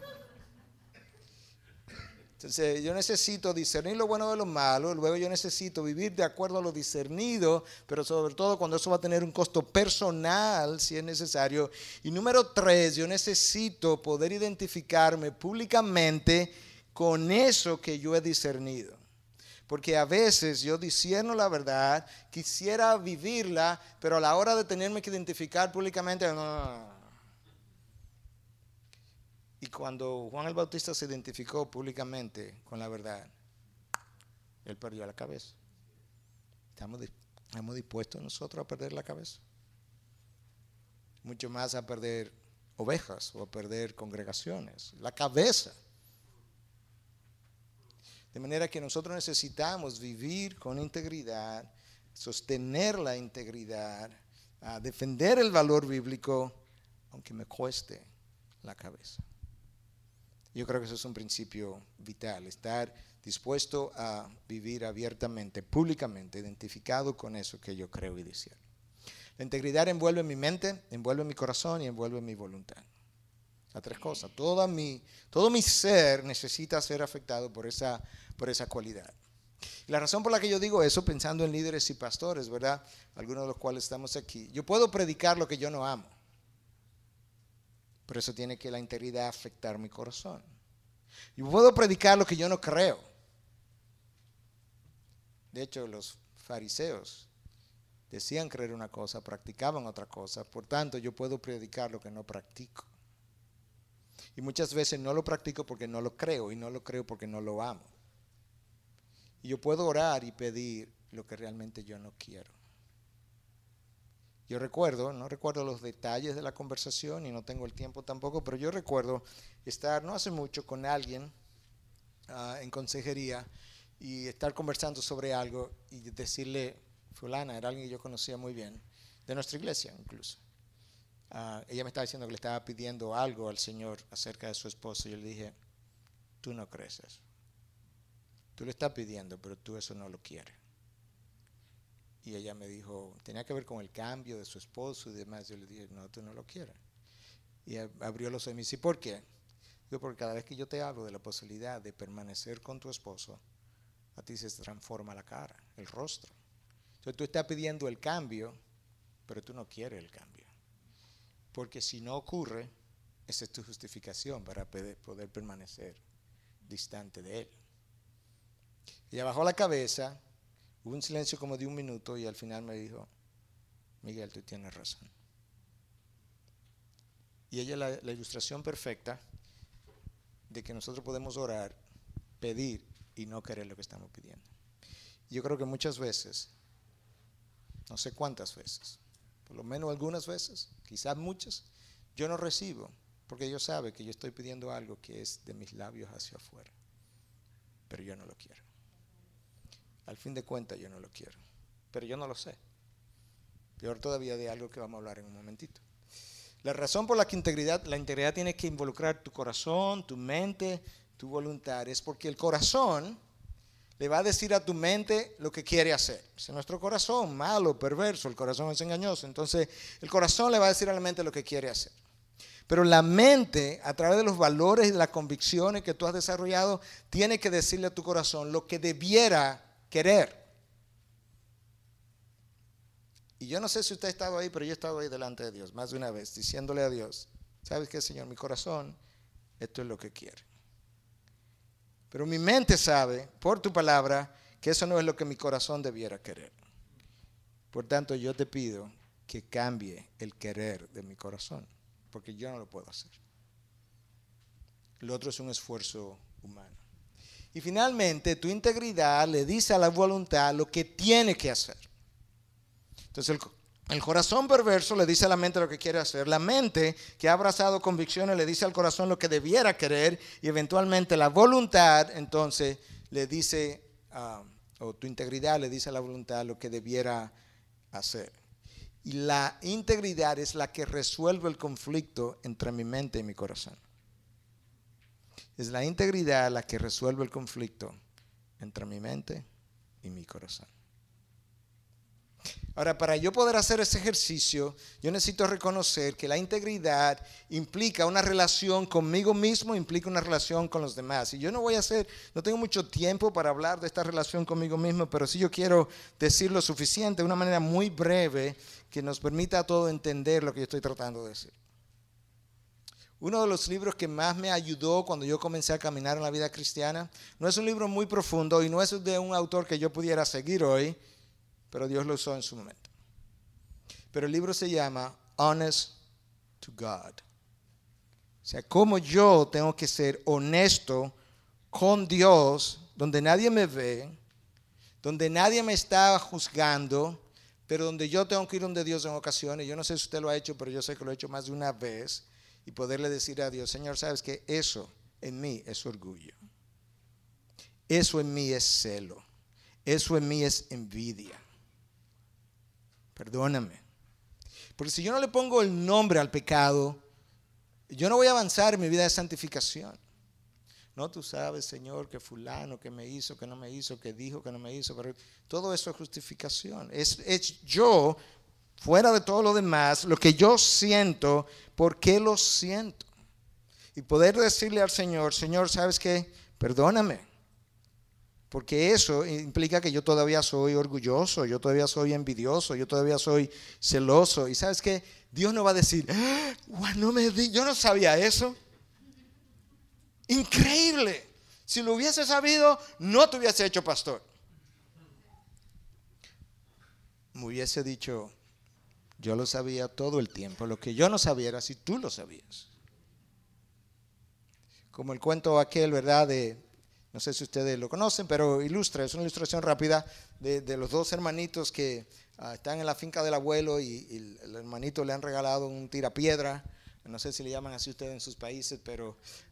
Entonces yo necesito discernir lo bueno de lo malo, luego yo necesito vivir de acuerdo a lo discernido, pero sobre todo cuando eso va a tener un costo personal si es necesario. Y número 3, yo necesito poder identificarme públicamente con eso que yo he discernido. Porque a veces yo discierno la verdad, quisiera vivirla, pero a la hora de tenerme que identificar públicamente, no. Y cuando Juan el Bautista se identificó públicamente con la verdad, él perdió la cabeza. ¿Estamos dispuestos nosotros a perder la cabeza? Mucho más a perder ovejas o a perder congregaciones. La cabeza. De manera que nosotros necesitamos vivir con integridad, sostener la integridad, defender el valor bíblico, aunque me cueste la cabeza. Yo creo que eso es un principio vital, estar dispuesto a vivir abiertamente, públicamente, identificado con eso que yo creo y deseo. La integridad envuelve mi mente, envuelve mi corazón y envuelve mi voluntad. Las tres cosas. Todo mi ser necesita ser afectado por esa cualidad. Y la razón por la que yo digo eso, pensando en líderes y pastores, ¿verdad? Algunos de los cuales estamos aquí. Yo puedo predicar lo que yo no amo. Pero eso tiene que la integridad afectar mi corazón. Yo puedo predicar lo que yo no creo. De hecho, los fariseos decían creer una cosa, practicaban otra cosa. Por tanto, yo puedo predicar lo que no practico. Y muchas veces no lo practico porque no lo creo, y no lo creo porque no lo amo. Y yo puedo orar y pedir lo que realmente yo no quiero. Yo no recuerdo los detalles de la conversación y no tengo el tiempo tampoco, pero yo recuerdo estar no hace mucho con alguien en consejería y estar conversando sobre algo y decirle, fulana, era alguien que yo conocía muy bien, de nuestra iglesia incluso. Ella me estaba diciendo que le estaba pidiendo algo al Señor acerca de su esposo y yo le dije, tú no crees eso. Tú le estás pidiendo, pero tú eso no lo quieres. Y ella me dijo, tenía que ver con el cambio de su esposo y demás. Yo le dije, no, tú no lo quieres. Y abrió los ojos y me dice, ¿por qué? Digo, porque cada vez que yo te hablo de la posibilidad de permanecer con tu esposo, a ti se transforma la cara, el rostro. Entonces tú estás pidiendo el cambio, pero tú no quieres el cambio. Porque si no ocurre, esa es tu justificación para poder permanecer distante de él. Ella bajó la cabeza, hubo un silencio como de 1 minuto y al final me dijo, Miguel, tú tienes razón. Y ella es la ilustración perfecta de que nosotros podemos orar, pedir y no querer lo que estamos pidiendo. Yo creo que muchas veces, no sé cuántas veces, por lo menos algunas veces, quizás muchas, yo no recibo, porque Dios sabe que yo estoy pidiendo algo que es de mis labios hacia afuera, pero yo no lo quiero. Al fin de cuentas yo no lo quiero, pero yo no lo sé. Peor todavía de algo que vamos a hablar en un momentito. La razón por la que la integridad tiene que involucrar tu corazón, tu mente, tu voluntad, es porque el corazón le va a decir a tu mente lo que quiere hacer. Es nuestro corazón, malo, perverso, el corazón es engañoso. Entonces el corazón le va a decir a la mente lo que quiere hacer. Pero la mente, a través de los valores y de las convicciones que tú has desarrollado, tiene que decirle a tu corazón lo que debiera querer. Y yo no sé si usted ha estado ahí, pero yo he estado ahí delante de Dios más de una vez, diciéndole a Dios, ¿sabes qué, Señor? Mi corazón, esto es lo que quiere. Pero mi mente sabe, por tu palabra, que eso no es lo que mi corazón debiera querer. Por tanto, yo te pido que cambie el querer de mi corazón, porque yo no lo puedo hacer. Lo otro es un esfuerzo humano. Y finalmente, tu integridad le dice a la voluntad lo que tiene que hacer. Entonces, el corazón perverso le dice a la mente lo que quiere hacer. La mente que ha abrazado convicciones le dice al corazón lo que debiera querer. Y eventualmente la voluntad, entonces, le dice, o tu integridad le dice a la voluntad lo que debiera hacer. Y la integridad es la que resuelve el conflicto entre mi mente y mi corazón. Es la integridad la que resuelve el conflicto entre mi mente y mi corazón. Ahora, para yo poder hacer ese ejercicio, yo necesito reconocer que la integridad implica una relación conmigo mismo, implica una relación con los demás. Y yo no tengo mucho tiempo para hablar de esta relación conmigo mismo, pero sí yo quiero decir lo suficiente de una manera muy breve que nos permita a todos entender lo que yo estoy tratando de decir. Uno de los libros que más me ayudó cuando yo comencé a caminar en la vida cristiana, no es un libro muy profundo y no es de un autor que yo pudiera seguir hoy, pero Dios lo usó en su momento. Pero el libro se llama Honest to God. O sea, cómo yo tengo que ser honesto con Dios, donde nadie me ve, donde nadie me está juzgando, pero donde yo tengo que ir donde Dios en ocasiones. Yo no sé si usted lo ha hecho, pero yo sé que lo he hecho más de una vez. Y poderle decir a Dios, Señor, sabes que eso en mí es orgullo. eso en mí es celo. Eso en mí es envidia. Perdóname. Porque si yo no le pongo el nombre al pecado, yo no voy a avanzar en mi vida de santificación. No, tú sabes, Señor, que fulano, que me hizo, que no me hizo, que dijo, que no me hizo. Pero todo eso es justificación. Es yo, fuera de todo lo demás, lo que yo siento, ¿por qué lo siento? Y poder decirle al Señor, Señor, ¿sabes qué? Perdóname. Porque eso implica que yo todavía soy orgulloso, yo todavía soy envidioso, yo todavía soy celoso. Y ¿sabes qué? Dios no va a decir, yo no sabía eso. Increíble. Si lo hubiese sabido, no te hubiese hecho pastor. Me hubiese dicho, yo lo sabía todo el tiempo. Lo que yo no sabía era si tú lo sabías. Como el cuento aquel, ¿verdad? No sé si ustedes lo conocen, pero es una ilustración rápida de los dos hermanitos que están en la finca del abuelo y el hermanito le han regalado un tirapiedra. No sé si le llaman así ustedes en sus países, pero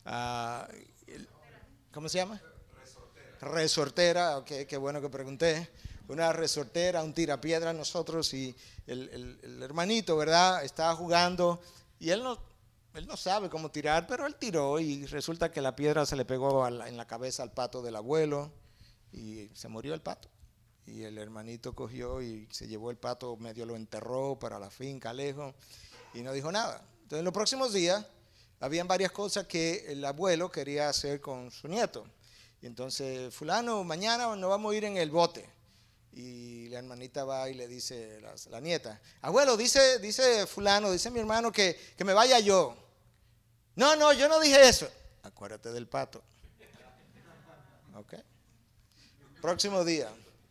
¿cómo se llama? Resortera, ok, qué bueno que pregunté. Una resortera, un tirapiedra nosotros y el hermanito, ¿verdad? Estaba jugando y él no sabe cómo tirar, pero él tiró y resulta que la piedra se le pegó en la cabeza al pato del abuelo y se murió el pato. Y el hermanito cogió y se llevó el pato, medio lo enterró para la finca lejos y no dijo nada. Entonces en los próximos días habían varias cosas que el abuelo quería hacer con su nieto. Y entonces, fulano, mañana nos vamos a ir en el bote. Y la hermanita va y le dice la nieta, abuelo, dice fulano, dice mi hermano que me vaya yo. No, yo no dije eso. Acuérdate del pato. Ok. Próximo día.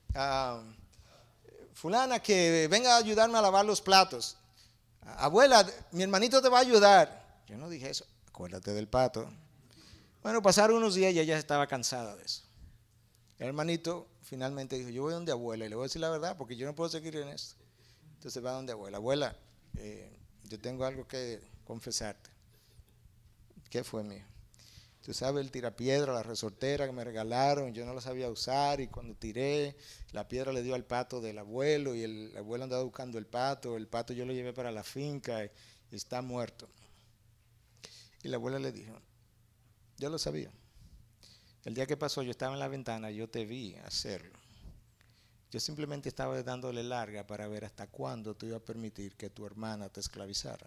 Fulana, que venga a ayudarme a lavar los platos. Abuela, mi hermanito te va a ayudar. Yo no dije eso. Acuérdate del pato. Bueno, pasaron unos días y ella estaba cansada de eso. El hermanito finalmente dijo, yo voy donde abuela y le voy a decir la verdad porque yo no puedo seguir en esto. Entonces va donde abuela. Abuela, yo tengo algo que confesarte. ¿Qué fue, mío? Tú sabes el tirapiedra, la resortera que me regalaron, yo no la sabía usar y cuando tiré, la piedra le dio al pato del abuelo y el abuelo andaba buscando el pato yo lo llevé para la finca y está muerto. Y la abuela le dijo, yo lo sabía. El día que pasó yo estaba en la ventana, yo te vi hacerlo. Yo simplemente estaba dándole larga para ver hasta cuándo tú ibas a permitir que tu hermana te esclavizara.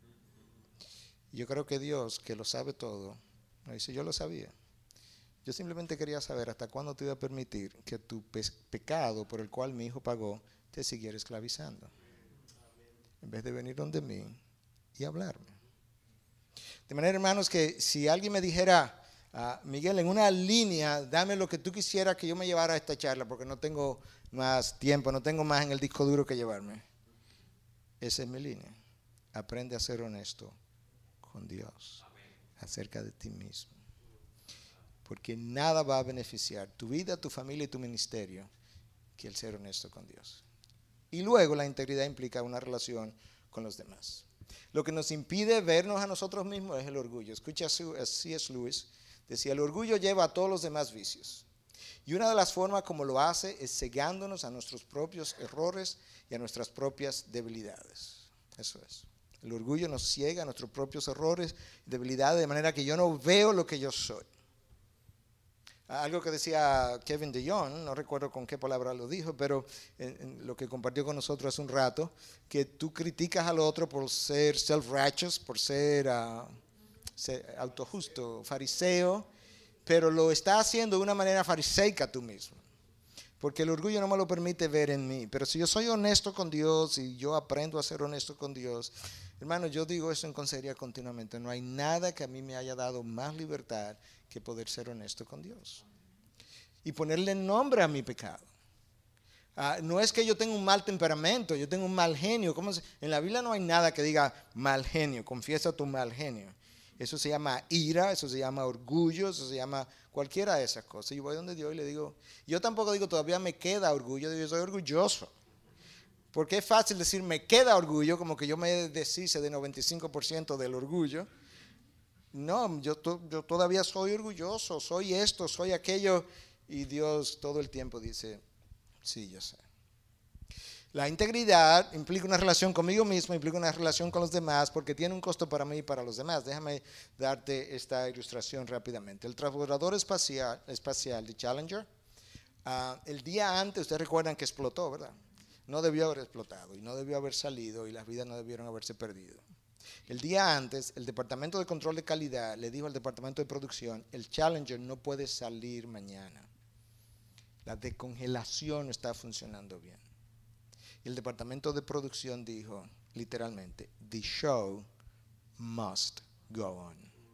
Yo creo que Dios, que lo sabe todo, me dice, yo lo sabía. Yo simplemente quería saber hasta cuándo te iba a permitir que tu pecado por el cual mi hijo pagó te siguiera esclavizando. En vez de venir donde mí y hablarme. De manera, hermanos, que si alguien me dijera, Miguel, en una línea, dame lo que tú quisieras que yo me llevara a esta charla, porque no tengo más tiempo, no tengo más en el disco duro que llevarme. Esa es mi línea. Aprende a ser honesto con Dios acerca de ti mismo. Porque nada va a beneficiar tu vida, tu familia y tu ministerio que el ser honesto con Dios. Y luego la integridad implica una relación con los demás. Lo que nos impide vernos a nosotros mismos es el orgullo. Escucha a C.S. Lewis, decía, el orgullo lleva a todos los demás vicios. Y una de las formas como lo hace es cegándonos a nuestros propios errores y a nuestras propias debilidades. Eso es. El orgullo nos ciega a nuestros propios errores y debilidades de manera que yo no veo lo que yo soy. Algo que decía Kevin DeYoung, no recuerdo con qué palabra lo dijo, pero en lo que compartió con nosotros hace un rato, que tú criticas al otro por ser self-righteous, por ser autojusto, fariseo, pero lo está haciendo de una manera fariseica tú mismo. Porque el orgullo no me lo permite ver en mí. Pero si yo soy honesto con Dios y yo aprendo a ser honesto con Dios, hermano, yo digo eso en consejería continuamente. No hay nada que a mí me haya dado más libertad que poder ser honesto con Dios. Y ponerle nombre a mi pecado. No es que yo tenga un mal temperamento, yo tengo un mal genio. En la Biblia no hay nada que diga mal genio, confiesa tu mal genio. Eso se llama ira, eso se llama orgullo, eso se llama cualquiera de esas cosas. Yo voy donde Dios y le digo, yo tampoco digo todavía me queda orgullo, yo soy orgulloso. Porque es fácil decir me queda orgullo, como que yo me deshice de 95% del orgullo. No, yo todavía soy orgulloso, soy esto, soy aquello. Y Dios todo el tiempo dice, sí, yo sé. La integridad implica una relación conmigo mismo, implica una relación con los demás, porque tiene un costo para mí y para los demás. Déjame darte esta ilustración rápidamente. El transbordador espacial de Challenger, el día antes, ustedes recuerdan que explotó, ¿verdad? No debió haber explotado y no debió haber salido y las vidas no debieron haberse perdido. El día antes, el Departamento de Control de Calidad le dijo al Departamento de Producción, el Challenger no puede salir mañana. La descongelación no está funcionando bien. Y el Departamento de Producción dijo, literalmente, the show must go on.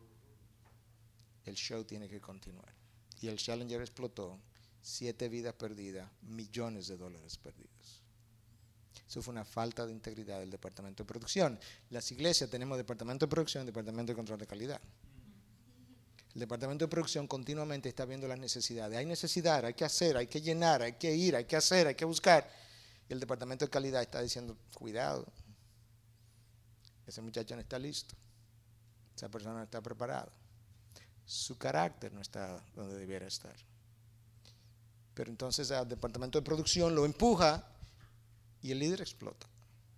El show tiene que continuar. Y el Challenger explotó, 7 vidas perdidas, millones de dólares perdidos. Eso fue una falta de integridad del Departamento de Producción. Las iglesias tenemos Departamento de Producción y Departamento de Control de Calidad. El Departamento de Producción continuamente está viendo las necesidades. Hay necesidad, hay que hacer, hay que llenar, hay que ir, hay que hacer, hay que buscar. Y el Departamento de Calidad está diciendo, cuidado, ese muchacho no está listo, esa persona no está preparada, su carácter no está donde debiera estar. Pero entonces el Departamento de Producción lo empuja y el líder explota.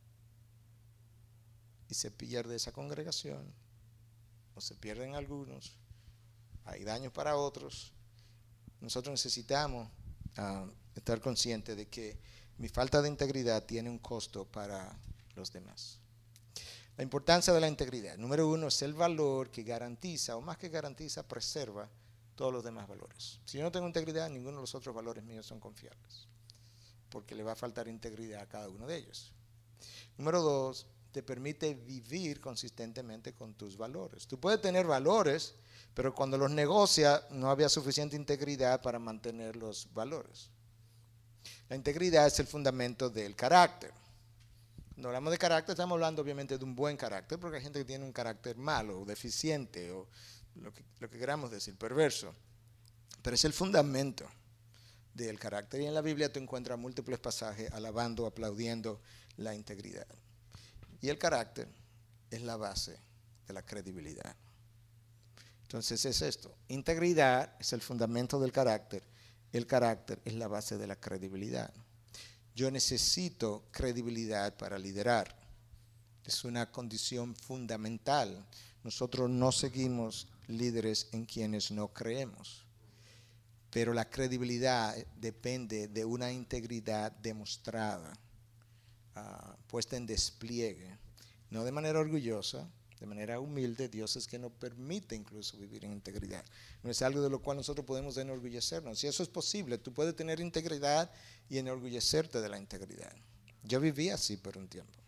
Y se pierde esa congregación, o se pierden algunos, hay daños para otros. Nosotros necesitamos estar conscientes de que mi falta de integridad tiene un costo para los demás. La importancia de la integridad. Número 1 es el valor que garantiza, o más que garantiza, preserva todos los demás valores. Si yo no tengo integridad, ninguno de los otros valores míos son confiables, porque le va a faltar integridad a cada uno de ellos. Número 2, te permite vivir consistentemente con tus valores. Tú puedes tener valores, pero cuando los negocias no había suficiente integridad para mantener los valores. La integridad es el fundamento del carácter. Cuando hablamos de carácter, estamos hablando obviamente de un buen carácter, porque hay gente que tiene un carácter malo, o deficiente, o lo que queramos decir, perverso. Pero es el fundamento del carácter. Y en la Biblia tú encuentras múltiples pasajes alabando, aplaudiendo la integridad. Y el carácter es la base de la credibilidad. Entonces es esto. Integridad es el fundamento del carácter. El carácter es la base de la credibilidad. Yo necesito credibilidad para liderar. Es una condición fundamental. Nosotros no seguimos líderes en quienes no creemos. Pero la credibilidad depende de una integridad demostrada, puesta en despliegue, no de manera orgullosa, de manera humilde. Dios es que nos permite incluso vivir en integridad. No es algo de lo cual nosotros podemos enorgullecernos. Si eso es posible, tú puedes tener integridad y enorgullecerte de la integridad. Yo viví así por un tiempo,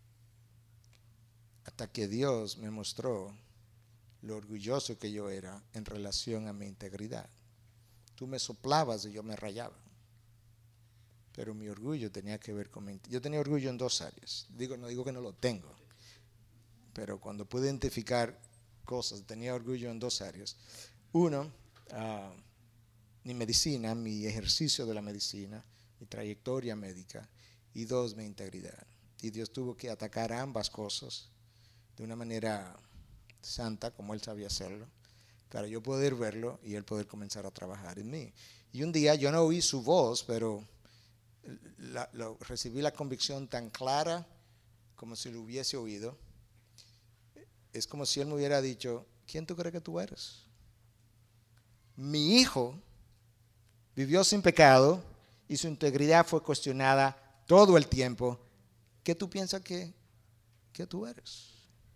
hasta que Dios me mostró lo orgulloso que yo era en relación a mi integridad. Tú me soplabas y yo me rayaba. Pero mi orgullo tenía que ver con yo tenía orgullo en 2 áreas. No digo que no lo tengo, pero cuando pude identificar cosas, tenía orgullo en 2 áreas. 1, mi medicina, mi ejercicio de la medicina, mi trayectoria médica. Y 2, mi integridad. Y Dios tuvo que atacar ambas cosas de una manera santa, como Él sabía hacerlo, para yo poder verlo y Él poder comenzar a trabajar en mí. Y un día yo no oí su voz, pero recibí la convicción tan clara como si lo hubiese oído. Es como si Él me hubiera dicho, ¿quién tú crees que tú eres? Mi hijo vivió sin pecado y su integridad fue cuestionada todo el tiempo. ¿Qué tú piensas que tú eres?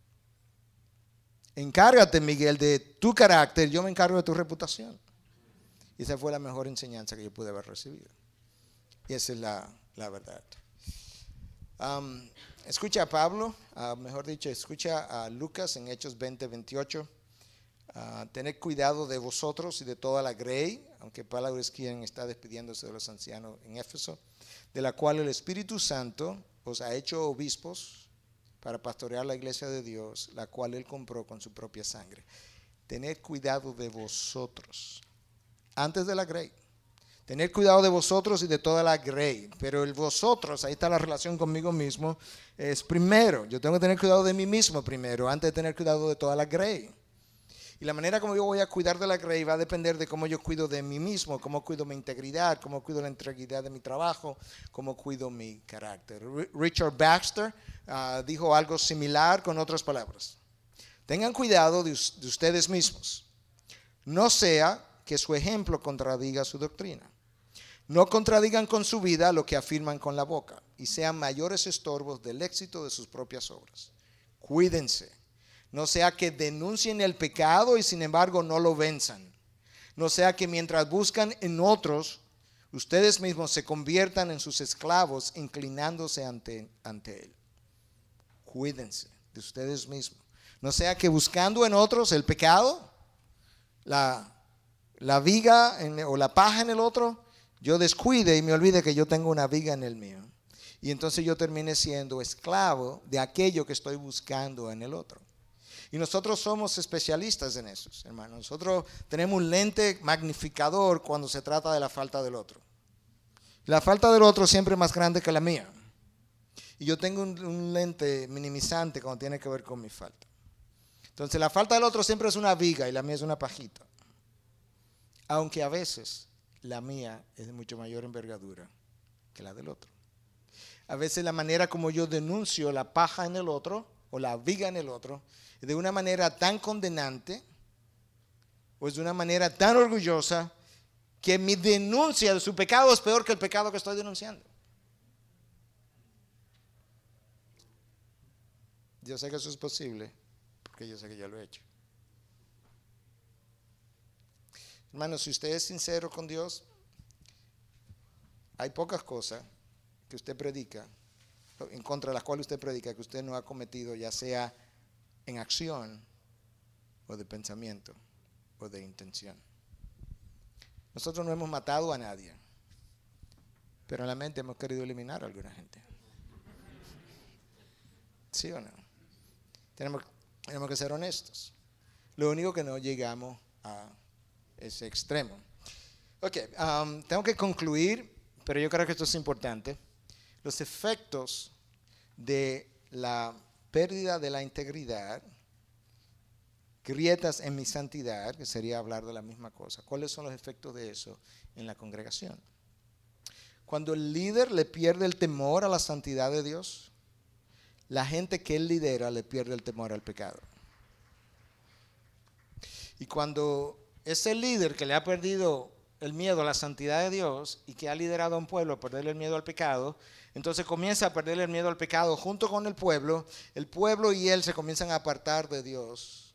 Encárgate, Miguel, de tu carácter, yo me encargo de tu reputación. Y esa fue la mejor enseñanza que yo pude haber recibido. Y esa es la verdad. Escucha a Pablo, mejor dicho, escucha a Lucas en Hechos 20:28. Tened cuidado de vosotros y de toda la grey, aunque Pablo es quien está despidiéndose de los ancianos en Éfeso, de la cual el Espíritu Santo os ha hecho obispos para pastorear la iglesia de Dios, la cual Él compró con su propia sangre. Tened cuidado de vosotros, antes de la grey. Tened cuidado de vosotros y de toda la grey. Pero el vosotros, ahí está la relación conmigo mismo, es primero. Yo tengo que tener cuidado de mí mismo primero, antes de tener cuidado de toda la grey. Y la manera como yo voy a cuidar de la grey va a depender de cómo yo cuido de mí mismo, cómo cuido mi integridad, cómo cuido la integridad de mi trabajo, cómo cuido mi carácter. Richard Baxter dijo algo similar con otras palabras. Tengan cuidado de ustedes mismos. No sea que su ejemplo contradiga su doctrina. No contradigan con su vida lo que afirman con la boca y sean mayores estorbos del éxito de sus propias obras. Cuídense. No sea que denuncien el pecado y sin embargo no lo venzan. No sea que mientras buscan en otros, ustedes mismos se conviertan en sus esclavos inclinándose ante él. Cuídense de ustedes mismos. No sea que buscando en otros el pecado, la viga o la paja en el otro, yo descuide y me olvide que yo tengo una viga en el mío. Y entonces yo termine siendo esclavo de aquello que estoy buscando en el otro. Y nosotros somos especialistas en eso, hermanos. Nosotros tenemos un lente magnificador cuando se trata de la falta del otro. La falta del otro siempre es más grande que la mía. Y yo tengo un lente minimizante cuando tiene que ver con mi falta. Entonces la falta del otro siempre es una viga y la mía es una pajita. Aunque a veces la mía es de mucho mayor envergadura que la del otro. A veces la manera como yo denuncio la paja en el otro o la viga en el otro es de una manera tan condenante o es de una manera tan orgullosa que mi denuncia de su pecado es peor que el pecado que estoy denunciando. Yo sé que eso es posible porque yo sé que ya lo he hecho. Hermano, si usted es sincero con Dios, hay pocas cosas que usted predica, en contra de las cuales usted predica, que usted no ha cometido, ya sea en acción o de pensamiento o de intención. Nosotros no hemos matado a nadie, pero en la mente hemos querido eliminar a alguna gente. ¿Sí o no? Tenemos que ser honestos. Lo único que no llegamos a ese extremo. Ok, tengo que concluir, pero yo creo que esto es importante. Los efectos de la pérdida de la integridad, grietas en mi santidad, que sería hablar de la misma cosa. ¿Cuáles son los efectos de eso en la congregación? Cuando el líder le pierde el temor a la santidad de Dios, la gente que él lidera le pierde el temor al pecado. Y cuando ese líder que le ha perdido el miedo a la santidad de Dios y que ha liderado a un pueblo a perderle el miedo al pecado, entonces comienza a perderle el miedo al pecado junto con el pueblo y él se comienzan a apartar de Dios.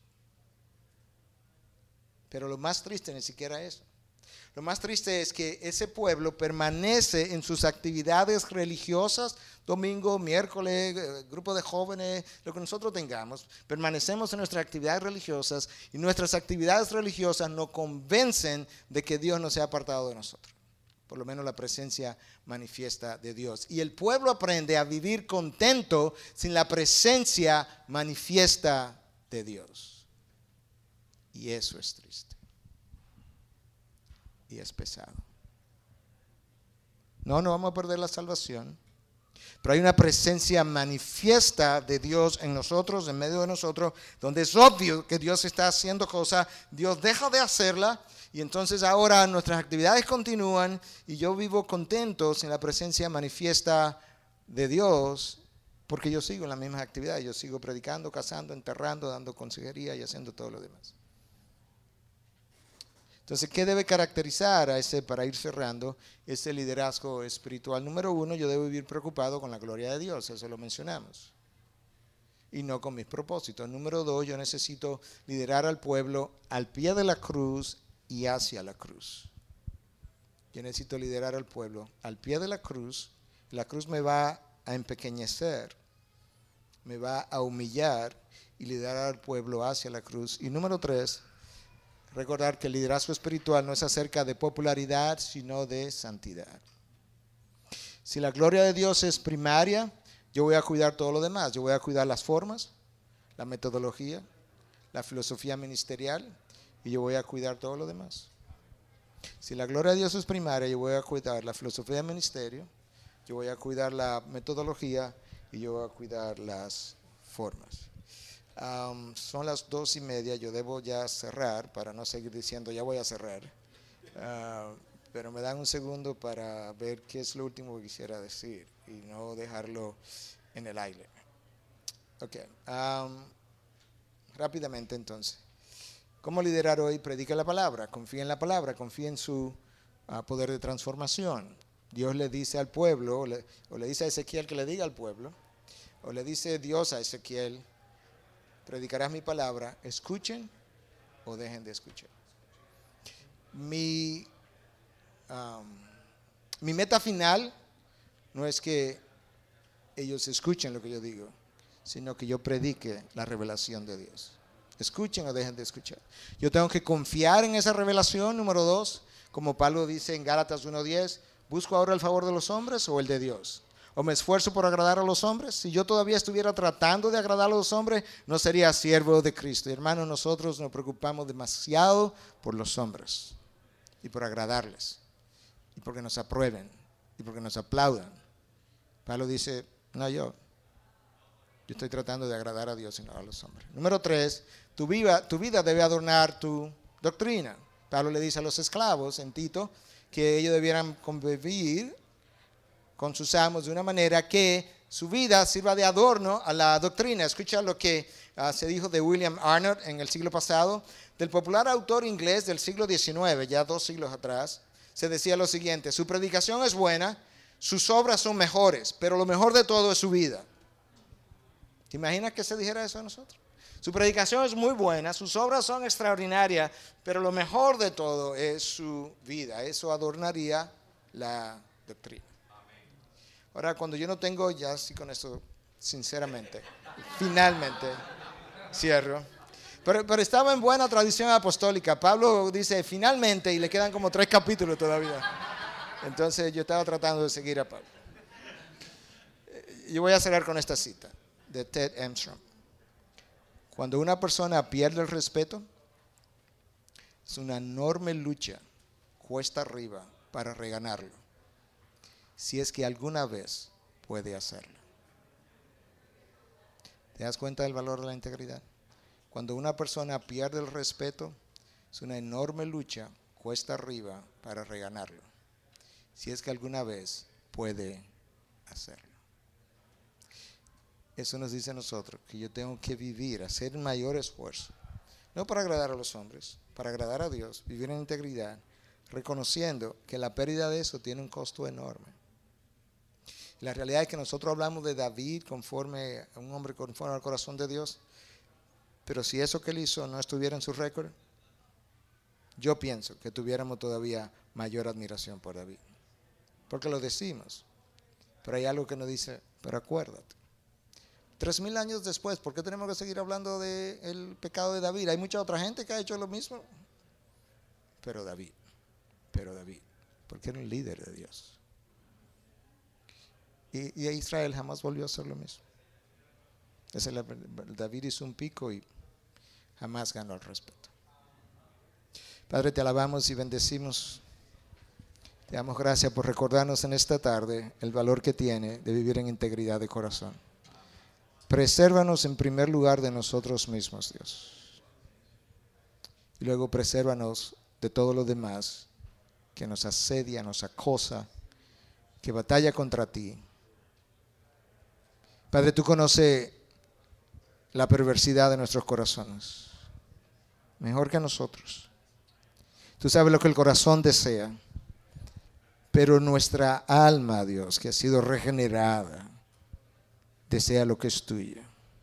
Pero lo más triste ni siquiera es eso. Lo más triste es que ese pueblo permanece en sus actividades religiosas, domingo, miércoles, grupo de jóvenes, lo que nosotros tengamos. Permanecemos en nuestras actividades religiosas y nuestras actividades religiosas nos convencen de que Dios no se ha apartado de nosotros. Por lo menos la presencia manifiesta de Dios. Y el pueblo aprende a vivir contento sin la presencia manifiesta de Dios. Y eso es triste. Y es pesado. No vamos a perder la salvación, pero hay una presencia manifiesta de Dios en nosotros, en medio de nosotros, donde es obvio que Dios está haciendo cosas, Dios deja de hacerla y entonces ahora nuestras actividades continúan y yo vivo contento sin la presencia manifiesta de Dios, porque yo sigo en las mismas actividades, yo sigo predicando, casando, enterrando, dando consejería y haciendo todo lo demás. Entonces, ¿qué debe caracterizar a para ir cerrando, ese liderazgo espiritual? Número uno, yo debo vivir preocupado con la gloria de Dios, eso lo mencionamos, y no con mis propósitos. Número dos, yo necesito liderar al pueblo al pie de la cruz y hacia la cruz. Yo necesito liderar al pueblo al pie de la cruz me va a empequeñecer, me va a humillar y liderar al pueblo hacia la cruz. Y número tres, recordar que el liderazgo espiritual no es acerca de popularidad, sino de santidad. Si la gloria de Dios es primaria, yo voy a cuidar todo lo demás. Yo voy a cuidar las formas, la metodología, la filosofía ministerial, y yo voy a cuidar todo lo demás. Si la gloria de Dios es primaria, yo voy a cuidar la filosofía del ministerio, yo voy a cuidar la metodología y yo voy a cuidar las formas. Son las 2:30, yo debo ya cerrar para no seguir diciendo ya voy a cerrar. Pero me dan un segundo para ver qué es lo último que quisiera decir y no dejarlo en el aire. Ok, rápidamente entonces. ¿Cómo liderar hoy? Predica la palabra, confía en la palabra, confía en su poder de transformación. Dios le dice al pueblo, o le dice a Ezequiel que le diga al pueblo, o le dice Dios a Ezequiel, predicarás mi palabra, escuchen o dejen de escuchar. Mi meta final no es que ellos escuchen lo que yo digo, sino que yo predique la revelación de Dios. Escuchen o dejen de escuchar. Yo tengo que confiar en esa revelación, número 2, como Pablo dice en Gálatas 1:10, ¿busco ahora el favor de los hombres o el de Dios? ¿O me esfuerzo por agradar a los hombres? Si yo todavía estuviera tratando de agradar a los hombres, no sería siervo de Cristo. Y hermanos, nosotros nos preocupamos demasiado por los hombres y por agradarles, y porque nos aprueben, y porque nos aplaudan. Pablo dice, no, yo estoy tratando de agradar a Dios y no a los hombres. Número 3, tu vida debe adornar tu doctrina. Pablo le dice a los esclavos en Tito que ellos debieran convivir con sus amos de una manera que su vida sirva de adorno a la doctrina. Escucha lo que se dijo de William Arnott en el siglo pasado. Del popular autor inglés del siglo XIX, ya 2 siglos atrás, se decía lo siguiente: su predicación es buena, sus obras son mejores, pero lo mejor de todo es su vida. ¿Te imaginas que se dijera eso a nosotros? Su predicación es muy buena, sus obras son extraordinarias, pero lo mejor de todo es su vida. Eso adornaría la doctrina. Ahora, cuando yo no tengo, ya así con esto, sinceramente, finalmente, cierro. Pero estaba en buena tradición apostólica. Pablo dice finalmente y le quedan como 3 capítulos todavía. Entonces yo estaba tratando de seguir a Pablo. Yo voy a cerrar con esta cita de Ted Armstrong. Cuando una persona pierde el respeto, es una enorme lucha cuesta arriba para reganarlo, si es que alguna vez puede hacerlo. ¿Te das cuenta del valor de la integridad? Cuando una persona pierde el respeto, es una enorme lucha cuesta arriba para reganarlo, si es que alguna vez puede hacerlo. Eso nos dice a nosotros que yo tengo que vivir, hacer un mayor esfuerzo, no para agradar a los hombres, para agradar a Dios, vivir en integridad, reconociendo que la pérdida de eso tiene un costo enorme. La realidad es que nosotros hablamos de David conforme a un hombre conforme al corazón de Dios, pero si eso que él hizo no estuviera en su récord, yo pienso que tuviéramos todavía mayor admiración por David, porque lo decimos, pero hay algo que nos dice, pero acuérdate. 3000 años después, ¿por qué tenemos que seguir hablando del pecado de David? Hay mucha otra gente que ha hecho lo mismo. Pero David, porque era un líder de Dios. Y Israel jamás volvió a hacer lo mismo. David hizo un pico y jamás ganó el respeto. Padre, te alabamos y bendecimos. Te damos gracias por recordarnos en esta tarde el valor que tiene de vivir en integridad de corazón. Presérvanos en primer lugar de nosotros mismos, Dios. Y luego presérvanos de todo lo demás que nos asedia, nos acosa, que batalla contra ti. Padre, tú conoces la perversidad de nuestros corazones, mejor que nosotros. Tú sabes lo que el corazón desea, pero nuestra alma, Dios, que ha sido regenerada, desea lo que es tuyo.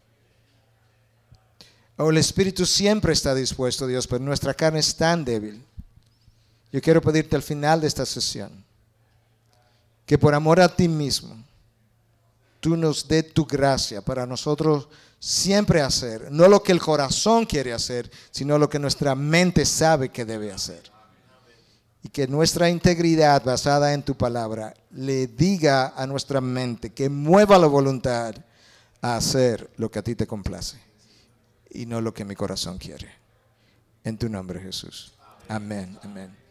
El Espíritu siempre está dispuesto, Dios, pero nuestra carne es tan débil. Yo quiero pedirte al final de esta sesión que por amor a ti mismo tú nos dé tu gracia para nosotros siempre hacer, no lo que el corazón quiere hacer, sino lo que nuestra mente sabe que debe hacer. Y que nuestra integridad basada en tu palabra le diga a nuestra mente que mueva la voluntad a hacer lo que a ti te complace y no lo que mi corazón quiere. En tu nombre, Jesús. Amén, amén.